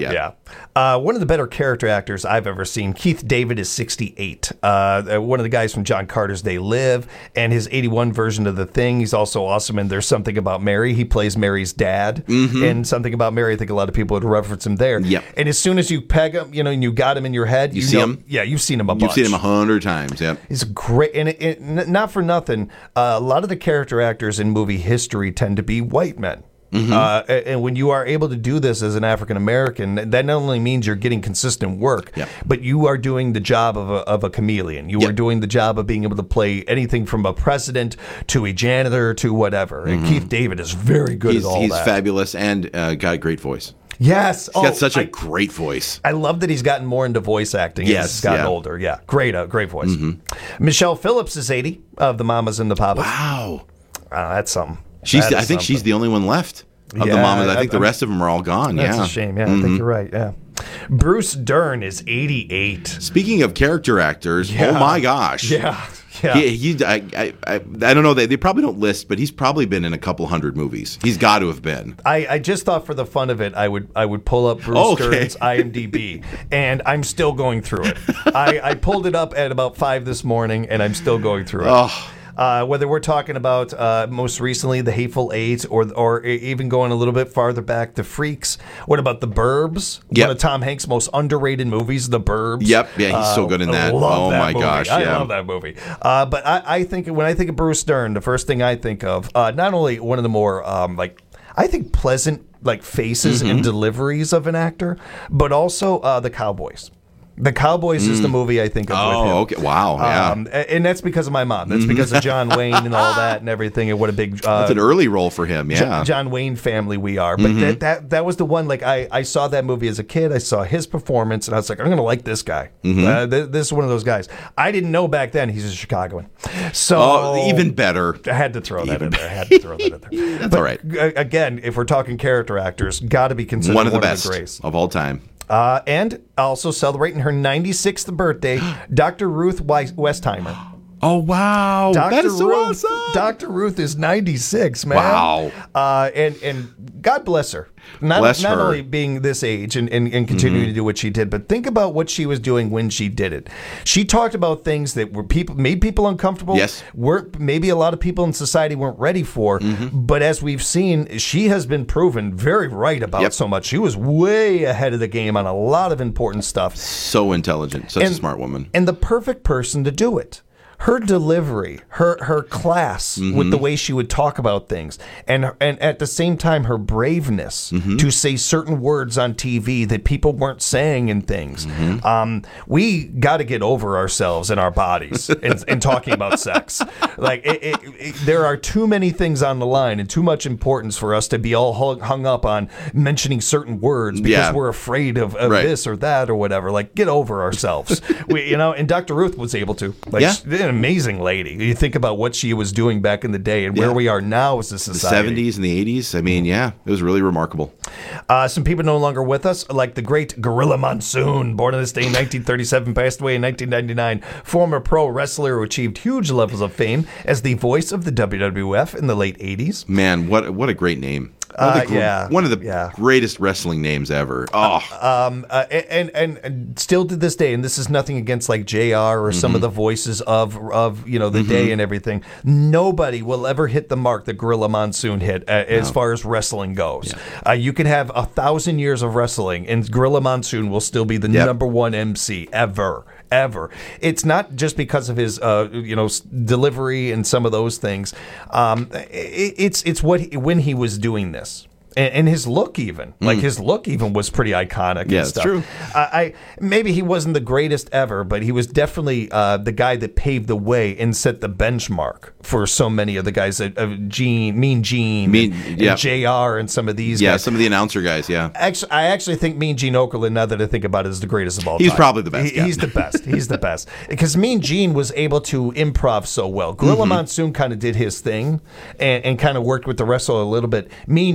Uh, one of the better character actors I've ever seen. Keith David is sixty-eight. Uh, one of the guys from John Carter's They Live and his eighty-one version of The Thing. He's also awesome in There's Something About Mary. He plays Mary's dad. Mm-hmm. And Something About Mary, I think a lot of people would reference him there. Yep. And as soon as you peg him, you know, and you got him in your head, You you see know, him? Yeah, you've seen him a bunch. You've seen him a hundred times, yep. He's great. And it, it, n- not for nothing, uh, a lot of the character actors in movie history tend to be white men. Mm-hmm. Uh, and when you are able to do this as an African American, that not only means you're getting consistent work, Yep. but you are doing the job of a, of a chameleon. You Yep. are doing the job of being able to play anything from a president to a janitor to whatever. And Keith David is very good He's, at all he's that. fabulous and uh, got a great voice. Yes. He's got Oh, such a I- great voice. I love that he's gotten more into voice acting Yes, as he's gotten yeah. older. Yeah, great, uh, great voice. Mm-hmm. Michelle Phillips is eighty of the Mamas and the Papas. Wow. Uh, that's something. She's. That I is think she's something. the only one left of Yeah, the mamas. I think I- the rest of them are all gone. That's yeah, a shame. Yeah, I Mhm. think you're right. Yeah. Bruce Dern is eighty-eight. Speaking of character actors, Yeah. oh my gosh, Yeah. Yeah. He, he I, I, I, I don't know. They, they probably don't list, but he's probably been in a couple hundred movies. He's got to have been. I, I just thought for the fun of it, I would I would pull up Bruce Okay. Dern's IMDb, and I'm still going through it. I, I pulled it up at about five this morning, and I'm still going through it. Oh. Uh, whether we're talking about uh, most recently The Hateful Eight, or or even going a little bit farther back, The Freaks. What about The Burbs? Yep. One of Tom Hanks' most underrated movies, The Burbs. Yep. Yeah, he's so good in Uh, I that. love Oh that my movie. gosh, I yeah. love that movie. Uh, but I, I think when I think of Bruce Dern, the first thing I think of, uh, not only one of the more um, like I think pleasant like faces Mm-hmm. and deliveries of an actor, but also uh, The Cowboys. The Cowboys is the movie I think of with him. Oh, okay. Wow. Yeah. Um, a- and that's because of my mom. That's because of John Wayne and all that and everything, and what a big uh, That's an early role for him. Jo- Yeah. John Wayne family we are. But Mhm. that, that that was the one, like, I, I saw that movie as a kid. I saw his performance, and I was like, I'm going to like this guy. Mhm. Uh, th- this is one of those guys. I didn't know back then he's a Chicagoan. So Oh, even better. I had to throw that in there. I had to throw that in there. That's But, all right. g- Again, if we're talking character actors, got to be considered One of the one best of the greats. of all time. Uh, and also celebrating her ninety-sixth birthday, Doctor Ruth Weis- Westheimer. Oh wow, Doctor that is so Ruth, awesome. Doctor Ruth is ninety-six, man. Wow. Uh, and and God bless her. Not, Bless not her. only being this age and, and, and continuing Mhm. to do what she did, but think about what she was doing when she did it. She talked about things that were people made people uncomfortable. Yes. Weren't maybe a lot of people in society weren't ready for. Mm-hmm. But as we've seen, she has been proven very right about Yep. so much. She was way ahead of the game on a lot of important stuff. So intelligent, such a And- smart woman. And the perfect person to do it. Her delivery, her her class Mm-hmm. with the way she would talk about things, and and at the same time her braveness Mm-hmm. to say certain words on T V that people weren't saying in things. Mm-hmm. Um, we got to get over ourselves and our bodies in, in talking about sex. Like it, it, it, there are too many things on the line and too much importance for us to be all hung, hung up on mentioning certain words because Yeah. we're afraid of, of Right. this or that or whatever. Like get over ourselves. we, you know, and Doctor Ruth was able to. Like, Yeah. she's an amazing lady. You think about what she was doing back in the day and where Yeah. we are now as a The society. seventies and the eighties. I mean, yeah, it was really remarkable. Uh, some people no longer with us, like the great Gorilla Monsoon, born on this day in nineteen thirty-seven, passed away in nineteen ninety-nine. Former pro wrestler who achieved huge levels of fame as the voice of the W W F in the late eighties. Man, what what a great name. One of the, Uh, gr- yeah, one of the yeah. greatest wrestling names ever. Oh, Um, uh, and, and and still to this day, and this is nothing against like J R or some Mm-hmm. of the voices of of you know the day and everything. Nobody will ever hit the mark that Gorilla Monsoon hit uh, as No. far as wrestling goes. Uh, you could have a thousand years of wrestling, and Gorilla Monsoon will still be the Yep. number one M C ever. Ever. It's not just because of his, uh, you know, s- delivery and some of those things. Um, it, it's it's what he, when he was doing this. And, and his look, even like his look, even was pretty iconic. Yeah, and it's stuff. true. I, I maybe he wasn't the greatest ever, but he was definitely uh, the guy that paved the way and set the benchmark for so many of the guys that uh, Gene, Mean Gene, Mean- and, yeah. and J R, and some of these. yeah, guys. some of the announcer guys. Yeah, Actually, I actually think Mean Gene Okerlund, now that I think about it, is the greatest of all He's time. probably the best, He- yeah. He's the best. He's the best. Because Mean Gene was able to improv so well. Gorilla Mm-hmm. Monsoon kind of did his thing and, and kind of worked with the wrestler a little bit. Mean Gene, it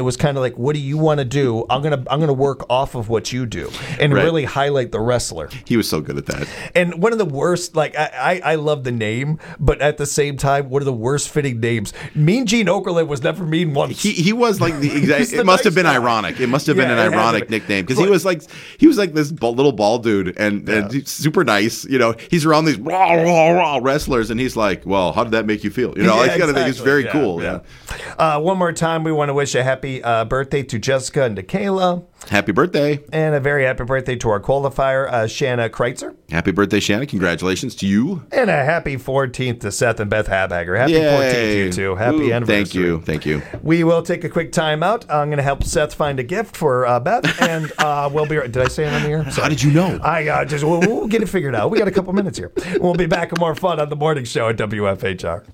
was kind of like, what do you want to do? I'm gonna I'm gonna work off of what you do and Right. really highlight the wrestler. He was so good at that. And one of the worst, like I, I, I love the name, but at the same time, one of the worst fitting names. Mean Gene Okerlund was never mean once. He he was like the exact. the It must nice have been guy. ironic. It must have Yeah, been it an had to ironic be. nickname because he was like he was like this bald, little bald dude and, and he's super nice. You know, he's around these raw raw raw wrestlers and he's like, well, how did that make you feel? You know, Yeah, I kind of think it's exactly. very Yeah, cool. yeah. Yeah. Uh, one more time, we want to wish a happy uh, birthday to Jessica and to Kayla. Happy birthday. And a very happy birthday to our qualifier, uh, Shanna Kreitzer. Happy birthday, Shannon. Congratulations to you. And a happy fourteenth to Seth and Beth Habagger. Happy Yay. fourteenth, you two. Happy Ooh, anniversary. Thank you. Thank you. We will take a quick time out. I'm going to help Seth find a gift for uh, Beth, and uh, we'll be right. Did I say it on the air? How did you know? I uh, just we'll, we'll get it figured out. We got a couple minutes here. We'll be back with more fun on the morning show at W F H R.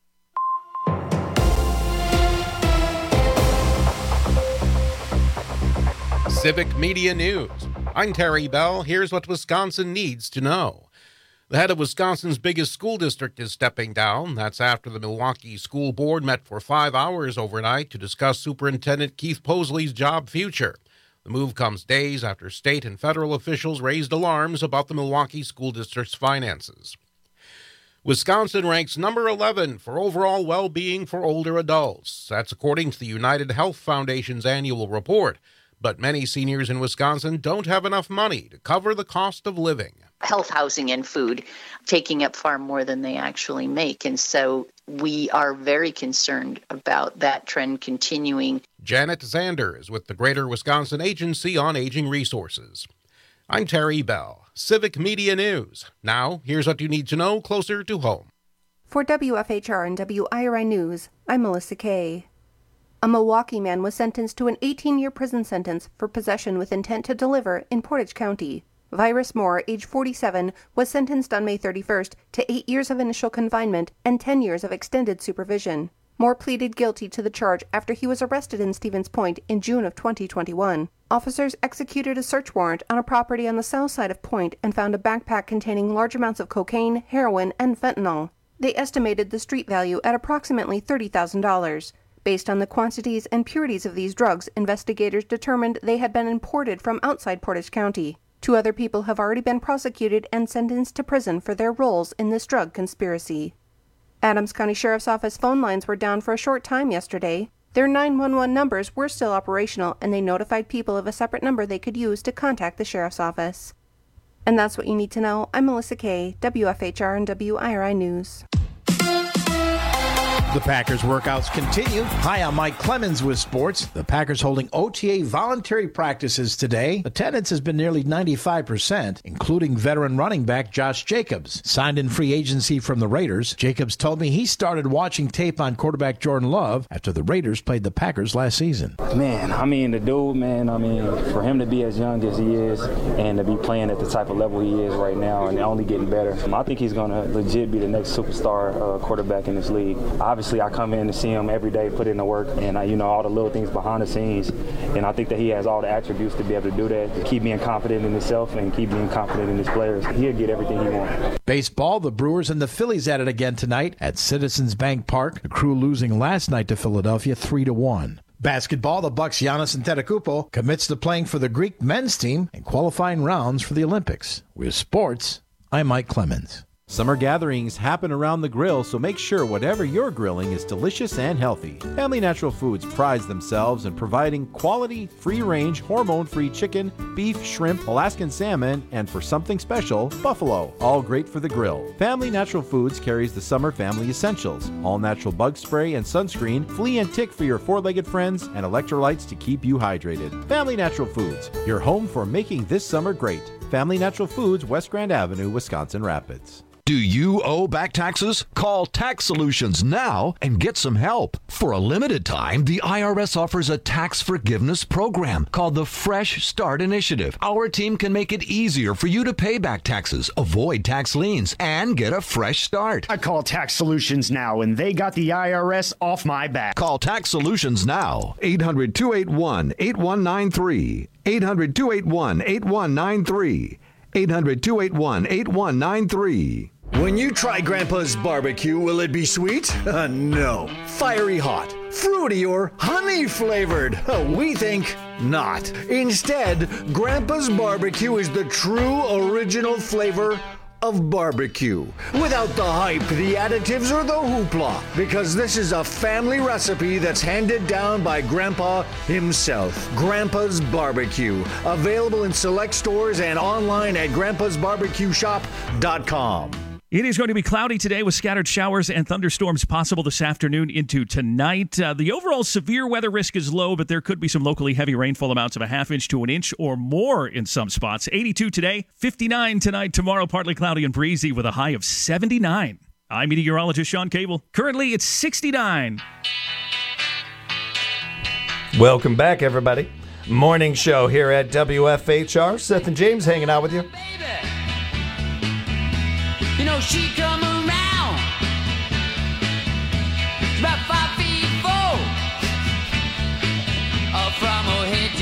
Civic Media News. I'm Terry Bell. Here's what Wisconsin needs to know. The head of Wisconsin's biggest school district is stepping down. That's after the Milwaukee School Board met for five hours overnight to discuss Superintendent Keith Posley's job future. The move comes days after state and federal officials raised alarms about the Milwaukee School District's finances. Wisconsin ranks number eleven for overall well-being for older adults. That's according to the United Health Foundation's annual report. But many seniors in Wisconsin don't have enough money to cover the cost of living. Health, housing, and food taking up far more than they actually make. And so we are very concerned about that trend continuing. Janet Zander is with the Greater Wisconsin Agency on Aging Resources. I'm Terry Bell, Civic Media News. Now, here's what you need to know closer to home. For W F H R and W I R I News, I'm Melissa Kay. A Milwaukee man was sentenced to an eighteen-year prison sentence for possession with intent to deliver in Portage County. Virus Moore, age forty-seven, was sentenced on May thirty-first to eight years of initial confinement and ten years of extended supervision. Moore pleaded guilty to the charge after he was arrested in Stevens Point in June of twenty twenty-one. Officers executed a search warrant on a property on the south side of Point and found a backpack containing large amounts of cocaine, heroin, and fentanyl. They estimated the street value at approximately thirty thousand dollars. Based on the quantities and purities of these drugs, investigators determined they had been imported from outside Portage County. Two other people have already been prosecuted and sentenced to prison for their roles in this drug conspiracy. Adams County Sheriff's Office phone lines were down for a short time yesterday. Their nine one one numbers were still operational, and they notified people of a separate number they could use to contact the Sheriff's Office. And that's what you need to know. I'm Melissa Kay, W F H R and W I R I News. The Packers workouts continue. Hi, I'm Mike Clemens with sports. The Packers holding O T A voluntary practices today. Attendance has been nearly ninety-five percent, including veteran running back Josh Jacobs. Signed in free agency from the Raiders, Jacobs told me he started watching tape on quarterback Jordan Love after the Raiders played the Packers last season. Man, I mean, the dude, man, I mean, for him to be as young as he is and to be playing at the type of level he is right now and only getting better, I think he's going to legit be the next superstar uh, quarterback in this league. Obviously, I come in to see him every day, put in the work, and I, you know, all the little things behind the scenes. And I think that he has all the attributes to be able to do that, to keep being confident in himself and keep being confident in his players. He'll get everything he wants. Baseball, the Brewers and the Phillies at it again tonight at Citizens Bank Park. The Crew losing last night to Philadelphia three to one. Basketball, the Bucks' Giannis Antetokounmpo commits to playing for the Greek men's team in qualifying rounds for the Olympics. With sports, I'm Mike Clemens. Summer gatherings happen around the grill, so make sure whatever you're grilling is delicious and healthy. Family Natural Foods prides themselves in providing quality, free-range, hormone-free chicken, beef, shrimp, Alaskan salmon, and for something special, buffalo. All great for the grill. Family Natural Foods carries the summer family essentials: all-natural bug spray and sunscreen, flea and tick for your four-legged friends, and electrolytes to keep you hydrated. Family Natural Foods, your home for making this summer great. Family Natural Foods, West Grand Avenue, Wisconsin Rapids. Do you owe back taxes? Call Tax Solutions now and get some help. For a limited time, the I R S offers a tax forgiveness program called the Fresh Start Initiative. Our team can make it easier for you to pay back taxes, avoid tax liens, and get a fresh start. I call Tax Solutions now, and they got the I R S off my back. Call Tax Solutions now. eight hundred, two eight one, eight one nine three. eight hundred, two eight one, eight one nine three. eight hundred, two eight one, eight one nine three. When you try Grandpa's barbecue, will it be sweet? Uh, no. Fiery hot. fruity or honey flavored. We think not. Instead, Grandpa's Barbecue is the true original flavor of barbecue. Without the hype, the additives, or the hoopla. Because this is a family recipe that's handed down by Grandpa himself. Grandpa's Barbecue. Available in select stores and online at grandpas barbecue shop dot com. It is going to be cloudy today with scattered showers and thunderstorms possible this afternoon into tonight. Uh, the overall severe weather risk is low, but there could be some locally heavy rainfall amounts of a half inch to an inch or more in some spots. eighty-two today, fifty-nine tonight, tomorrow partly cloudy and breezy with a high of seventy-nine. I'm meteorologist Sean Cable. Currently, it's sixty-nine. Welcome back, everybody. Morning show here at W F H R. Seth and James hanging out with you. You know, she come around about five feet four, uh, from her head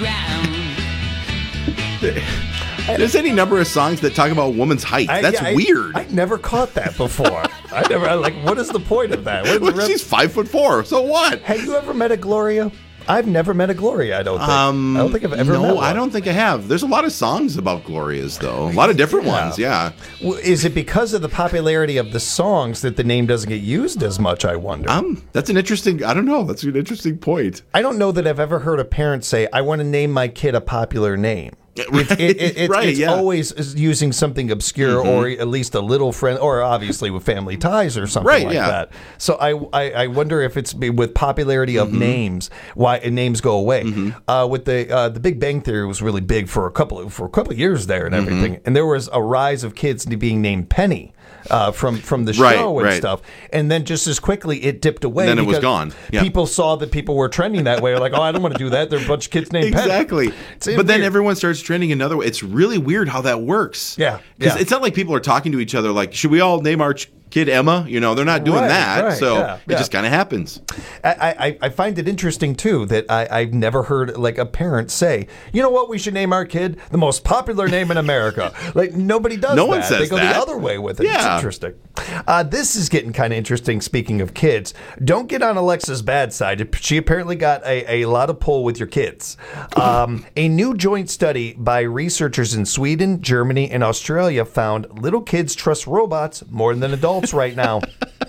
to the ground. There's any number of songs that talk about a woman's height. I- That's I- weird. I never caught that before. I never, like, what is the point of that? What is the Well, she's five foot four, so what? Have you ever met a Gloria? I've never met a Gloria, I don't think. Um, I don't think I've ever no, met one. I don't think I have. There's a lot of songs about Glorias, though. A lot of different Yeah. ones, yeah. Well, is it because of the popularity of the songs that the name doesn't get used as much, I wonder? Um, that's an interesting, I don't know, that's an interesting point. I don't know that I've ever heard a parent say, I want to name my kid a popular name. It's, it, it, it's, Right, it's yeah. always using something obscure Mhm. or at least a little friend, or obviously with family ties or something Right, like yeah. that. So I, I, I wonder if it's be- with popularity of Mhm. names, why names go away. Mm-hmm. Uh, with the uh, the Big Bang Theory was really big for a couple of, for a couple of years there and Mhm. everything, and there was a rise of kids being named Penny. Uh, from from the Right, show and right. stuff, and then just as quickly it dipped away. And then it was because gone. Yeah. People saw that people were trending that way. Like, oh, I don't want to do that. There are a bunch of kids named Penny. Exactly. It's But then weird. everyone starts trending another way. It's really weird how that works. Yeah. Because yeah. it's not like people are talking to each other like, should we all name our ch- kid Emma? You know, they're not doing Right, that. right, so yeah, it yeah. just kind of happens. I, I, I find it interesting too that I, I've never heard like a parent say, you know what, we should name our kid the most popular name in America. Like nobody does No that. one says they go that. the other way with it. It's Yeah. interesting. Uh, this is getting kind of interesting. Speaking of kids, don't get on Alexa's bad side. She apparently got a, a lot of pull with your kids. Um, a new joint study by researchers in Sweden, Germany, and Australia found little kids trust robots more than adults right now.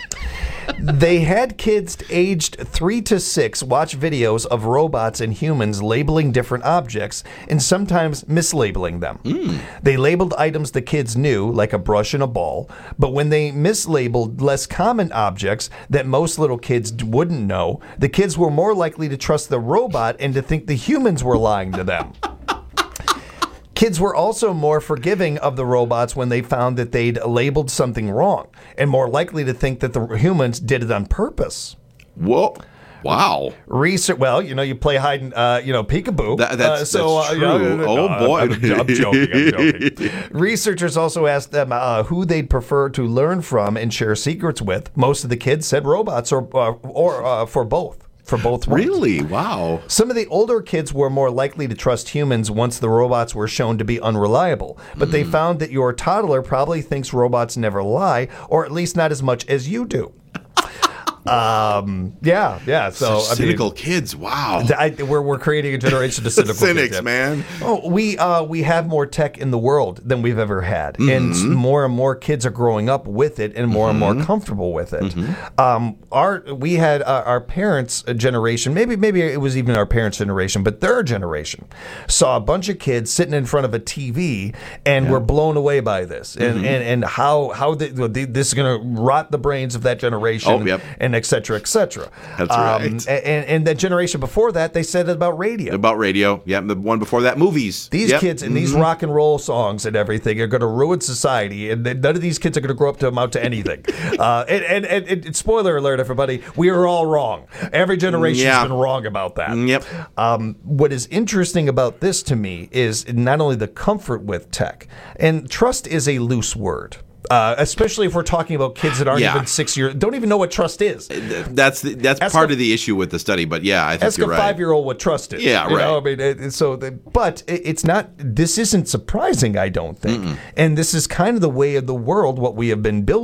They had kids aged three to six watch videos of robots and humans labeling different objects and sometimes mislabeling them. They labeled items the kids knew, like a brush and a ball, but when they mislabeled less common objects that most little kids d- wouldn't know, the kids were more likely to trust the robot and to think the humans were lying to them. Kids were also more forgiving of the robots when they found that they'd labeled something wrong and more likely to think that the humans did it on purpose. Whoa. Wow. Research. Well, you know, you play hide and, uh, you know, peekaboo. That- that's- uh, so, that's uh, you know, true. no, Oh, I'm- boy. I'm, I'm joking. I'm joking. Researchers also asked them uh, who they'd prefer to learn from and share secrets with. Most of the kids said robots or, uh, or uh, for both. For both ones. Really? Wow. Some of the older kids were more likely to trust humans once the robots were shown to be unreliable, but they found that your toddler probably thinks robots never lie, or at least not as much as you do. Um. Yeah. Yeah. So Such I mean, cynical kids. Wow. I, we're we're creating a generation of cynical Cynics, kids, yeah. man. Oh, we uh we have more tech in the world than we've ever had, and Mhm. more and more kids are growing up with it, and more and more comfortable with it. Um, our we had uh, our parents' generation, maybe maybe it was even our parents' generation, but their generation saw a bunch of kids sitting in front of a T V and were blown away by this, and Mhm. and and how how the, the, this is going to rot the brains of that generation, Oh, yep. and et cetera, et cetera. That's Um, right. And, and that generation before that, they said it about radio. About radio. Yeah. The one before that, movies. These Yep. kids and these Mhm. rock and roll songs and everything are going to ruin society, and then none of these kids are going to grow up to amount to anything. uh, and, and, and, and spoiler alert, everybody, we are all wrong. Every generation's Yeah. been wrong about that. Yep. Um, what is interesting about this to me is not only the comfort with tech, and trust is a loose word. Uh, especially if we're talking about kids that aren't Yeah. even six years, don't even know what trust is. That's the, that's Ask part a- of the issue with the study, but yeah, I think Ask you're a right. five-year-old what trust is. Yeah, you right. know, I mean, it, so, the, but it, it's not. This isn't surprising, I don't think. And this is kind of the way of the world what we have been building.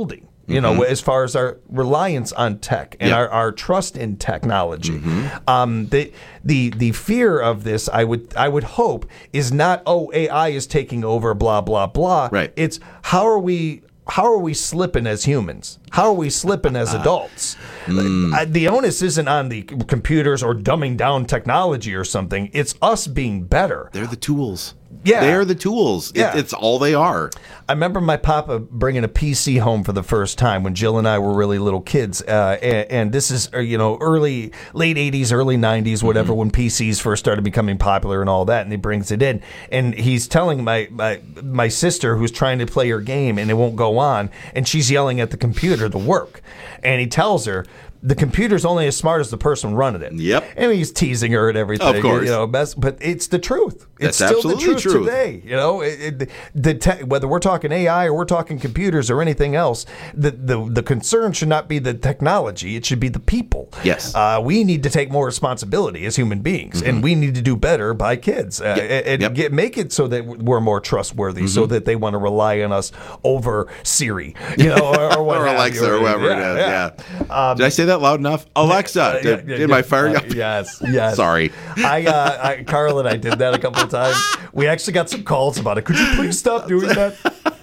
you Mhm. know, as far as our reliance on tech and Yep. our, our trust in technology. Um, the the the fear of this, I would I would hope, is not, oh, A I is taking over, blah blah blah. Right. It's how are we how are we slipping as humans? How are we slipping as adults? Uh, the onus isn't on the c- computers or dumbing down technology or something. It's us being better. They're the tools. Yeah. They're the tools. It- Yeah. it's all they are. I remember my papa bringing a P C home for the first time when Jill and I were really little kids. Uh, and, and this is, uh, you know, early, late eighties, early nineties, whatever, when P Cs first started becoming popular and all that. And he brings it in. And he's telling my, my, my sister, who's trying to play her game and it won't go on, and she's yelling at the computer to work. And he tells her, the computer's only as smart as the person running it. Yep. And he's teasing her and everything. Of course. You know, best, but it's the truth. It's That's still the absolutely truth, true. today. You know, it, it, the te- whether we're talking A I or we're talking computers or anything else, the, the, the concern should not be the technology. It should be the people. Yes. Uh, we need to take more responsibility as human beings, and we need to do better by kids uh, and and get, make it so that we're more trustworthy, so that they want to rely on us over Siri, you know, or, or, what Or have Alexa you. or whoever it is. Yeah. Did I say that loud enough? Alexa, Uh, did, yeah, yeah, did my yeah, fire? uh, yes, yes. Sorry. I, uh, I, Carl and I did that a couple of times. We actually got some calls about it. Could you please stop doing that?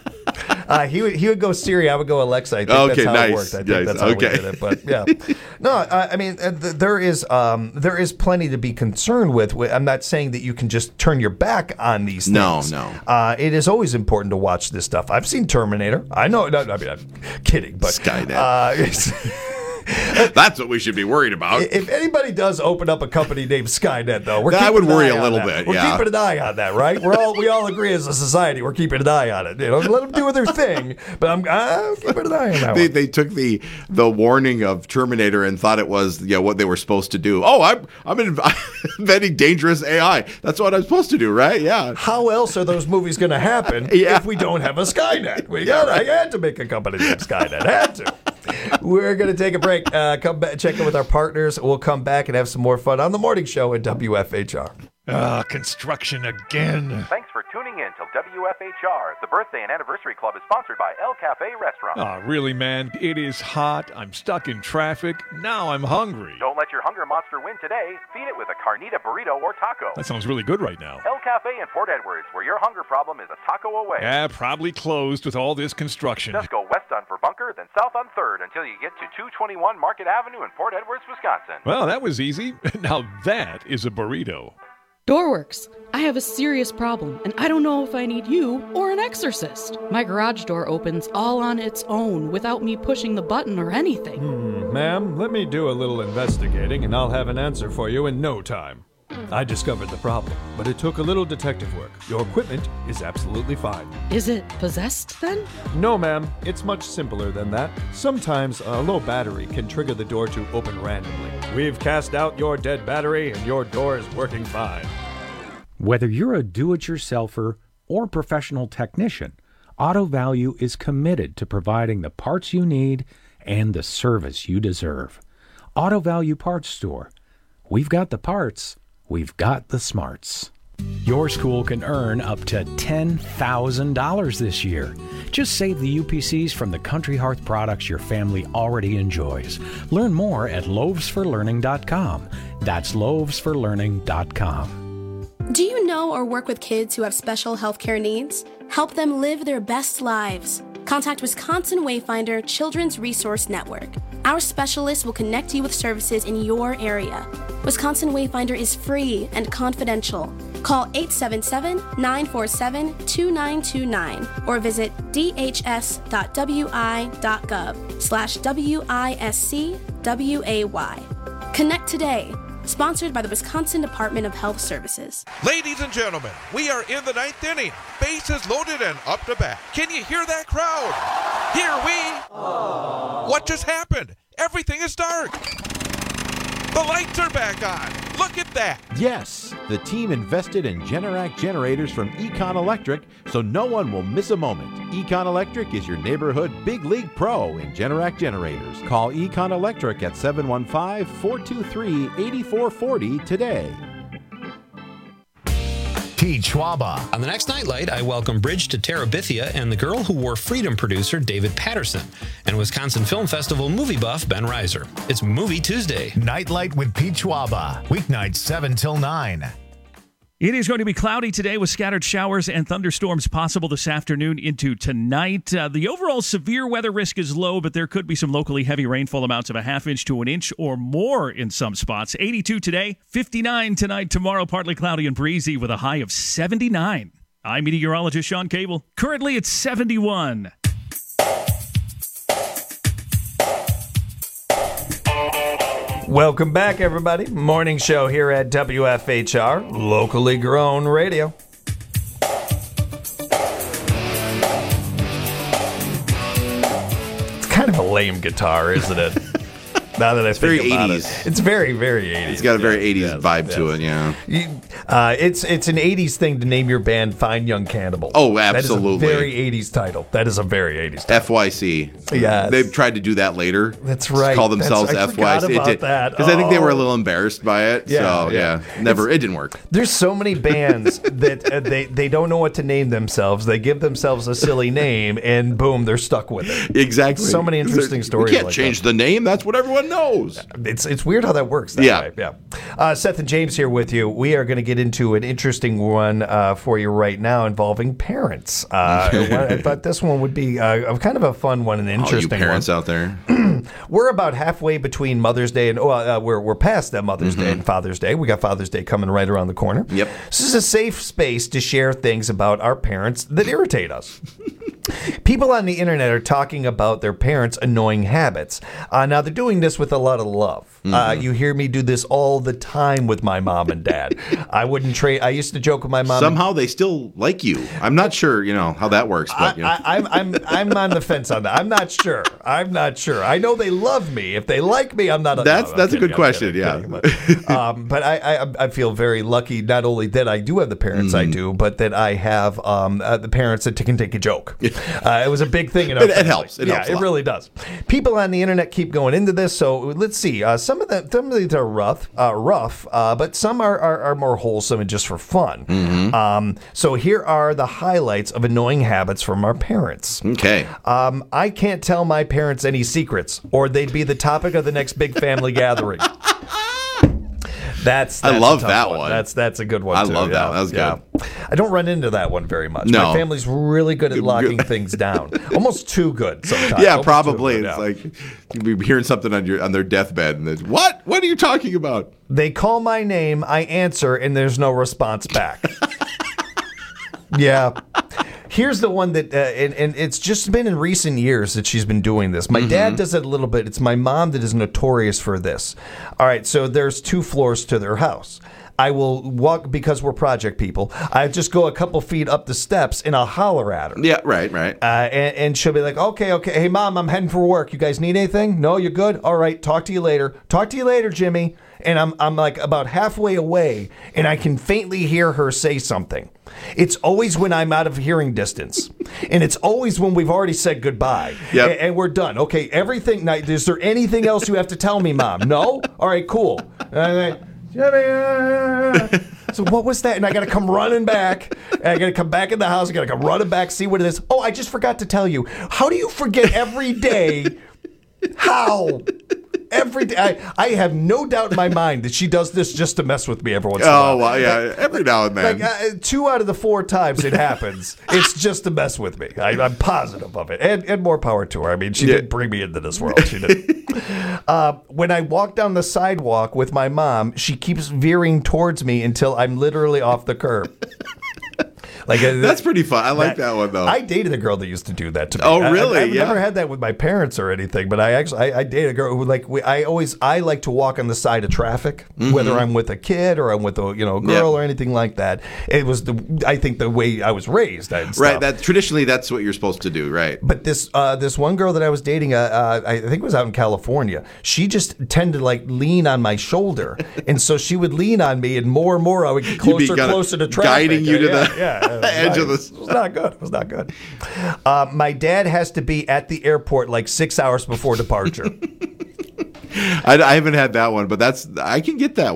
Uh, he would he would go Siri, I would go Alexa. I think Okay, that's how nice, it worked. I think nice, that's how okay. we did it. But yeah, no, I, I mean uh, th- there is um, there is plenty to be concerned with. I'm not saying that you can just turn your back on these No, things. no. Uh, it is always important to watch this stuff. I've seen Terminator. I know. No, I mean, I'm kidding, but Skynet. Uh, it's- That's what we should be worried about. If anybody does open up a company named Skynet, though, we're I keeping would an worry eye a on little that. bit, We're yeah. keeping an eye on that, right? We're all we all agree as a society we're keeping an eye on it. You know, let them do their thing, but I'm, I'm keeping an eye on that They, one. they took the the warning of Terminator and thought it was yeah what they were supposed to do. Oh, I'm I'm inventing dangerous A I. That's what I'm supposed to do, right? Yeah. How else are those movies going to happen Yeah. if we don't have a Skynet? We got. I had to make a company named Skynet. Had to. We're going to take a break. Uh, come back, check in with our partners. We'll come back and have some more fun on the morning show at W F H R. Ah, construction again. Thanks for tuning in to W F H R. The Birthday and Anniversary Club is sponsored by El Cafe Restaurant. Ah, really, man? It is hot. I'm stuck in traffic. Now I'm hungry. Don't let your hunger monster win today. Feed it with a carnita burrito or taco. That sounds really good right now. El Cafe in Port Edwards, where your hunger problem is a taco away. Yeah, probably closed with all this construction. Just go west on Bunker, then south on third until you get to two twenty-one Market Avenue in Port Edwards, Wisconsin. Well, that was easy. Now that is a burrito. Doorworks. I have a serious problem, and I don't know if I need you or an exorcist. My garage door opens all on its own without me pushing the button or anything. Hmm, ma'am, let me do a little investigating, and I'll have an answer for you in no time. I discovered the problem, but it took a little detective work. Your equipment is absolutely fine. Is it possessed then? No, ma'am. It's much simpler than that. Sometimes a low battery can trigger the door to open randomly. We've cast out your dead battery, and your door is working fine. Whether you're a do-it-yourselfer or professional technician, Auto Value is committed to providing the parts you need and the service you deserve. Auto Value Parts Store. We've got the parts. We've got the smarts. Your school can earn up to ten thousand dollars this year. Just save the U P Cs from the Country Hearth products your family already enjoys. Learn more at loaves for learning dot com. That's loaves for learning dot com. Do you know or work with kids who have special healthcare needs? Help them live their best lives. Contact Wisconsin Wayfinder Children's Resource Network. Our specialists will connect you with services in your area. Wisconsin Wayfinder is free and confidential. Call eight seven seven, nine four seven, two nine two nine or visit d h s dot w i dot gov slash W I S C W A Y. Connect today. Sponsored by the Wisconsin Department of Health Services. Ladies and gentlemen, we are in the ninth inning. Bases loaded and up to bat. Can you hear that crowd? Here we... Aww. What just happened? Everything is dark. The lights are back on. Look at that. Yes, the team invested in Generac generators from Econ Electric, so no one will miss a moment. Econ Electric is your neighborhood big league pro in Generac generators. Call Econ Electric at seven one five, four two three, eight four four zero today. Pete Schwaba. On the next Nightlight, I welcome Bridge to Terabithia and the Girl Who Wore Freedom producer David Patterson and Wisconsin Film Festival movie buff Ben Reiser. It's Movie Tuesday. Nightlight with Pete Schwaba. Weeknights seven till nine. It is going to be cloudy today with scattered showers and thunderstorms possible this afternoon into tonight. Uh, the overall severe weather risk is low, but there could be some locally heavy rainfall amounts of a half inch to an inch or more in some spots. eighty-two today, fifty-nine tonight, tomorrow partly cloudy and breezy with a high of seventy-nine. I'm meteorologist Sean Cable. Currently it's seventy-one. Welcome back, everybody. Morning show here at W F H R, locally grown radio. It's kind of a lame guitar, isn't it? Now that I It's think very about eighties. it. It's very, very eighties. It's got a very yes, eighties yes, vibe yes. to it, yeah. You- Uh, it's it's an eighties thing to name your band Fine Young Cannibal. Oh, absolutely. That is a very eighties title. That is a very eighties title. F Y C. Yes. They've tried to do that later. That's right. Call themselves That's- I F Y C. forgot about that. Because I think they were a Oh. little embarrassed by it. Yeah, so, yeah. yeah. Never. It didn't work. There's so many bands that uh, they, they don't know what to name themselves. They give themselves a silly name, and boom, they're stuck with it. Exactly. So many interesting We stories. can't like change that. the name. That's what everyone knows. It's it's weird how that works. That Yeah. way. yeah. Uh, Seth and James here with you. We are going to get into an interesting one uh, for you right now involving parents. Uh, I thought this one would be uh, kind of a fun one, an All you interesting parents one. out there. We're about halfway between Mother's Day and oh, uh, we're we're past that Mother's Mm-hmm. Day and Father's Day. We got Father's Day coming right around the corner. Yep. This is a safe space to share things about our parents that irritate us. People on the internet are talking about their parents' annoying habits. Uh, now, they're doing this with a lot of love. Uh, Mm-hmm. you hear me do this all the time with my mom and dad. I wouldn't trade. I used to joke with my mom. Somehow they still like you. I'm not sure, you know, how that works, but you know. I, I'm I'm I'm on the fence on that. I'm not sure. I'm not sure. I know they love me. If they like me, I'm not. That's- no, I'm that's a kidding, good I'm question, kidding, yeah. kidding. But, um, but I, I I feel very lucky. Not only that I do have the parents I Mm-hmm. do, but that I have um, uh, the parents that can take a joke. Uh, it was a big thing in our It- it family. helps. It yeah, helps a it lot. really does. People on the internet keep going into this. So let's see. Uh, some of them, some of these are rough, uh, rough, uh, but some are, are are more wholesome and just for fun. Mm-hmm. Um, so here are the highlights of annoying habits from our parents. Okay. Um, I can't tell my parents any secrets, or they'd be the topic of the next big family gathering. That's, that's I love a tough that one. one. That's that's a good one. I too. love that yeah, one. That was yeah. I don't run into that one very much. No. My family's really good at locking things down. Almost too good sometimes. Yeah, Almost probably. too good, It's yeah. like you'd be hearing something on your on their deathbed, and it's, what? What are you talking about? They call my name, I answer, and there's no response back. Yeah. Here's the one that, uh, and, and it's just been in recent years that she's been doing this. My dad does it a little bit. It's my mom that is notorious for this. All right, so there's two floors to their house. I will walk, because we're project people, I just go a couple feet up the steps and I'll holler at her. Yeah, right, right. Uh, and, and she'll be like, okay, okay. Hey, Mom, I'm heading for work. You guys need anything? No, you're good? All right, talk to you later. Talk to you later, Jimmy. And I'm, I'm like about halfway away, and I can faintly hear her say something. It's always when I'm out of hearing distance. And it's always when we've already said goodbye. Yep. And, and we're done. Okay, everything. Now, is there anything else you have to tell me, Mom? No? All right, cool. And I'm like, Jimmy, so what was that? And I got to come running back. And I got to come back in the house. I got to come running back, see what it is. Oh, I just forgot to tell you. How do you forget every day? How? Every day. I, I have no doubt in my mind that she does this just to mess with me every once in a while. Oh, well, yeah, every now and then. Like uh, two out of the four times it happens, it's just to mess with me. I, I'm positive of it. And, and more power to her. I mean, she Yeah. did bring me into this world. She did. Uh, when I walk down the sidewalk with my mom, she keeps veering towards me until I'm literally off the curb. Like uh, That's pretty fun. I like that one, though. I dated a girl that used to do that to me. Oh, I- really? I, I've Yeah. never had that with my parents or anything, but I actually I, I dated a girl who like we, I always I like to walk on the side of traffic, Mhm. whether I'm with a kid or I'm with a you know girl Yep. or anything like that. It was the I think the way I was raised. And Right. stuff. That traditionally that's what you're supposed to do. Right. But this uh, this one girl that I was dating, uh, uh, I think it was out in California. She just tended to like lean on my shoulder, and so she would lean on me, and more and more I would get You'd be closer, kinda closer to traffic, guiding you to yeah, the yeah, it was edge of nice. the- It was not good. It was not good. Uh, my dad has to be at the airport like six hours before departure. I, I haven't had that one, but that's I can get that one.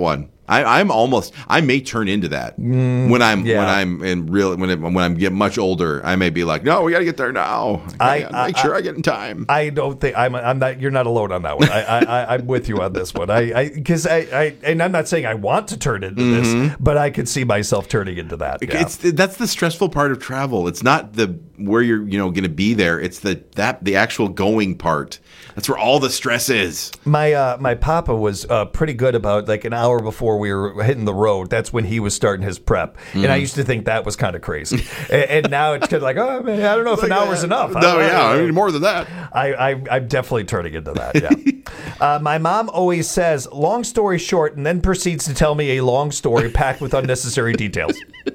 I, I'm almost. I may turn into that Mm, when I'm yeah. when I'm in real when it, when I'm getting much older. I may be like, no, we got to get there now. I, gotta I- make sure I, I- get in time. I don't think I'm. I'm not. You're not alone on that one. I, I, I I'm with you on this one. I because I, I, and I'm not saying I want to turn into Mhm. this, but I could see myself turning into that. Yeah. It's that's the stressful part of travel. It's not the where you're you know going to be there. It's the that the actual going part. That's where all the stress is. My uh, my papa was uh, pretty good about like an hour before we were hitting the road. That's when he was starting his prep, and I Mhm. used to think that was kind of crazy. and, and now it's kind of like, oh man, I don't know if an hour's enough. I No, don't know. yeah, I mean more than that. I, I I'm definitely turning into that. Yeah. uh, my mom always says, "Long story short," and then proceeds to tell me a long story packed with unnecessary details.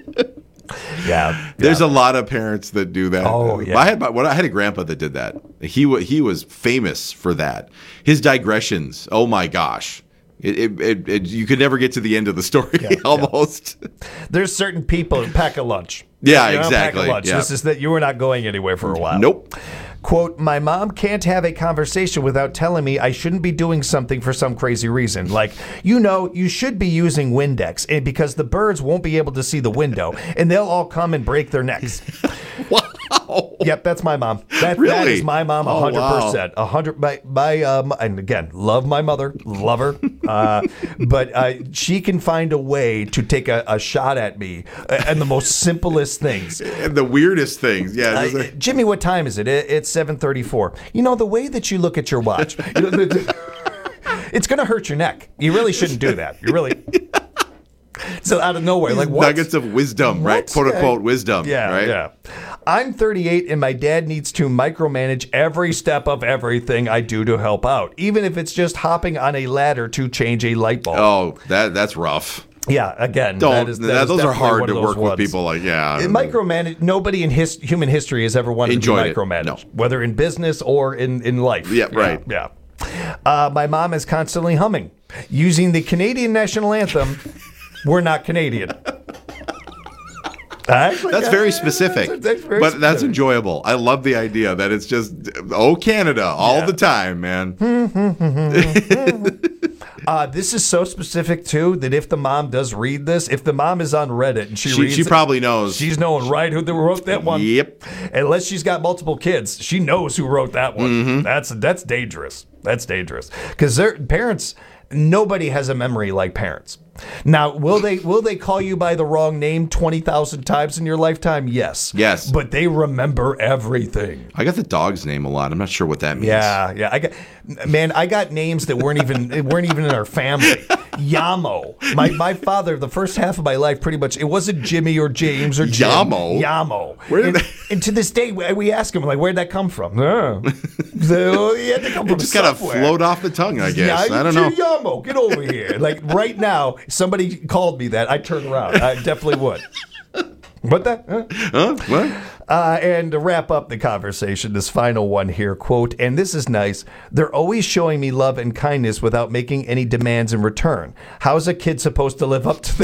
Yeah, There's a lot of parents that do that. Oh, yeah. I had my, well, I had a grandpa that did that. He wa- he was famous for that. His digressions. Oh my gosh. It, it, it, it you could never get to the end of the story almost. There's certain people who pack a lunch. Yeah, You know, exactly. Pack a lunch. Yeah. This is that you were not going anywhere for a while. Nope. Quote, my mom can't have a conversation without telling me I shouldn't be doing something for some crazy reason. Like, you know, you should be using Windex and because the birds won't be able to see the window and they'll all come and break their necks. Wow. Yep, that's my mom. That, that Really? is my mom, Oh, one hundred percent. one hundred my, my um, and again, love my mother, love her. Uh, but uh, she can find a way to take a, a shot at me uh, and the most simplest things. And the weirdest things. Yeah. Uh, just like- Jimmy, what time is it? It- It's seven thirty-four. You know, the way that you look at your watch, you know, the- the- it's going to hurt your neck. You really shouldn't do that. You really. So out of nowhere, like what? Nuggets of wisdom, right? What? Quote unquote wisdom. Yeah, right? yeah. I'm thirty-eight and my dad needs to micromanage every step of everything I do to help out, even if it's just hopping on a ladder to change a light bulb. Oh, that that's rough. Yeah, again, Don't. that is, that that- is those are definitely hard one to of those work with ones. people like, yeah. In micromanage. Nobody in his human history has ever wanted Enjoyed to it. be micromanaged, No. whether in business or in, in life. Yeah, right. Yeah. yeah. Uh, my mom is constantly humming, using the Canadian national anthem. We're not Canadian. Actually, That's yeah, very yeah, specific, that's- that's very but that's specific. enjoyable. I love the idea that it's just oh Canada all Yeah. the time, man. Uh, this is so specific too that if the mom does read this, if the mom is on Reddit and she, She- reads she it, probably knows. She's knowing right who wrote that one. Yep. Unless she's got multiple kids, she knows who wrote that one. Mm-hmm. That's that's dangerous. That's dangerous because their parents. Nobody has a memory like parents. Now, will they will they call you by the wrong name twenty thousand times in your lifetime? Yes. Yes. But they remember everything. I got the dog's name a lot. I'm not sure what that means. Yeah, yeah. I got man, I got names that weren't even weren't even in our family. Yamo. My my father, the first half of my life, pretty much it wasn't Jimmy or James or Jim. Yamo? Yamo. Where did and, that- and to this day, we we ask him like, where'd that come from? Oh. So, he had to come It from just kind of somewhere. flowed off the tongue, I guess. Yeah, I don't know. Yamo, get over here. Like right now, somebody called me that. I'd turn around. I definitely would. What that? Huh? Huh? What? Uh, and to wrap up the conversation, this final one here, quote, and this is nice, they're always showing me love and kindness without making any demands in return. How's a kid supposed to live up to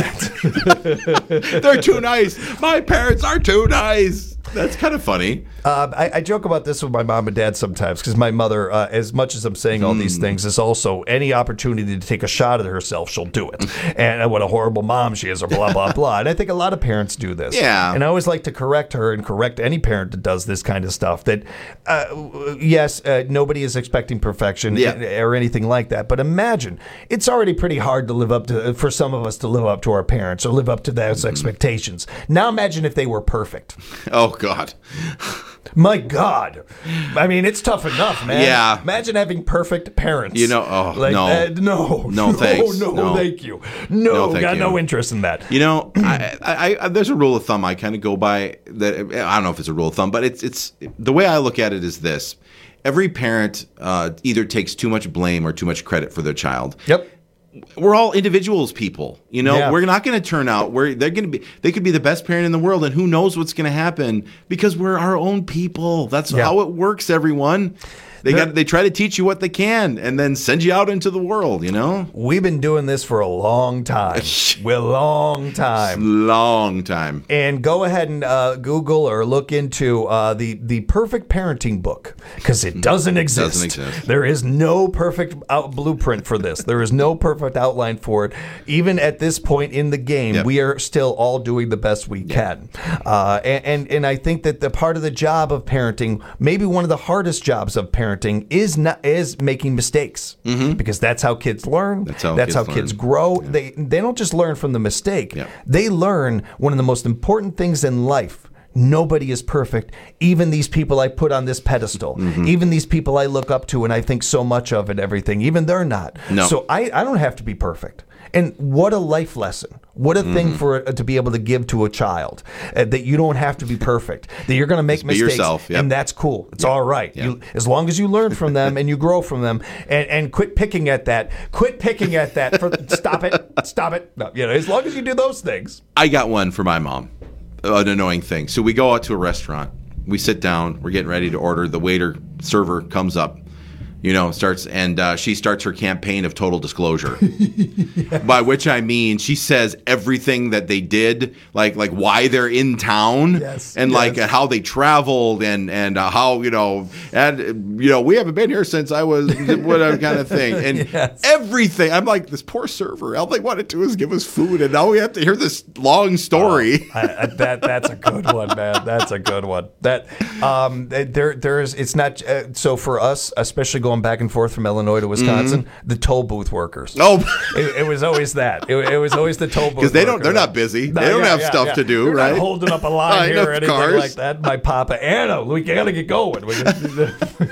that? They're too nice. My parents are too nice. That's kind of funny. Uh, I, I joke about this with my mom and dad sometimes because my mother, uh, as much as I'm saying all these things, is also any opportunity to take a shot at herself, she'll do it. And uh, what a horrible mom she is, or blah, blah, blah. And I think a lot of parents do this. Yeah. And I always like to correct her and correct any parent that does this kind of stuff. That, uh, yes, uh, nobody is expecting perfection Yeah. or anything like that. But imagine, it's already pretty hard to live up to, for some of us to live up to our parents or live up to those expectations. Now imagine if they were perfect. Oh, God. My God. I mean, it's tough enough, man. Yeah. Imagine having perfect parents. You know, oh, like no. that. No. No, thanks. No, No. thank you. No, No, thank got you. no interest in that. You know, I, I, I, there's a rule of thumb I kind of go by that. I don't know if it's a rule of thumb, but it's it's the way I look at it is this: every parent uh, either takes too much blame or too much credit for their child. Yep. We're all individuals, people. You know, Yeah. we're not going to turn out. We're they're going to be. They could be the best parent in the world, and who knows what's going to happen because we're our own people. That's Yeah. how it works, everyone. They got they try to teach you what they can and then send you out into the world, you know? We've been doing this for a long time. We're long time. Long time. And go ahead and uh, Google or look into uh, the, the perfect parenting book, because it doesn't exist. Doesn't exist. There is no perfect out blueprint for this. There is no perfect outline for it. Even at this point in the game, Yep. we are still all doing the best we can. Uh, and, and, and I think that the part of the job of parenting, maybe one of the hardest jobs of parenting, is not, is making mistakes, because that's how kids learn. That's how That's kids how kids learn. grow. They they don't just learn from the mistake. They learn one of the most important things in life. Nobody is perfect. Even these people I put on this pedestal, Mm-hmm. even these people I look up to and I think so much of and everything, even they're not. No. So I, I don't have to be perfect. And what a life lesson. What a thing Mm-hmm. for to be able to give to a child, uh, that you don't have to be perfect, that you're going to make Just be mistakes, yourself, yep. and that's cool. It's all right. You, as long as you learn from them and you grow from them, and, and quit picking at that. Quit picking at that. For, stop it. Stop it. No, you know, as long as you do those things. I got one for my mom. An annoying thing. So we go out to a restaurant. We sit down. We're getting ready to order. The waiter, server comes up, you know, starts, and uh, she starts her campaign of total disclosure. Yes. By which I mean, she says everything that they did, like like why they're in town, yes. and yes. like uh, how they traveled, and and uh, how you know, and you know, we haven't been here since I was whatever kind of thing, and yes. everything. I'm like, this poor server. All they want to do is give us food, and now we have to hear this long story. Oh, I, I, that that's a good one, man. That's a good one. That um, there there's it's not uh, so for us, especially going back and forth from Illinois to Wisconsin, Mm-hmm. the toll booth workers. Oh, it, it was always that. It, it was always the toll booth because they don't. worker. They're not busy. No, they don't yeah, have yeah, stuff yeah. to do, They're right? Not holding up a line Line here or of anything cars. like that. My papa, Anna, we gotta get going. We just-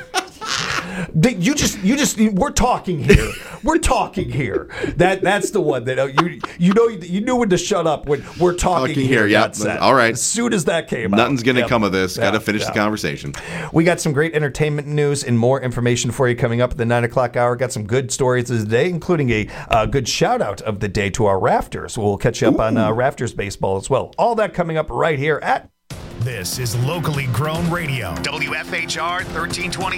You just, you just, we're talking here. We're talking here. That, that's the one that uh, you, you know, you knew when to shut up when we're talking, Talking here. here, yep. That's that. All right. As soon as that came out, Nothing's going to Yep. come of this. Got to Yeah, finish yeah. the conversation. We got some great entertainment news and more information for you coming up at the nine o'clock hour. Got some good stories of the day, including a uh, good shout out of the day to our Rafters. We'll catch you up Ooh. on uh, Rafters baseball as well. All that coming up right here at. This is locally grown radio. W F H R thirteen twenty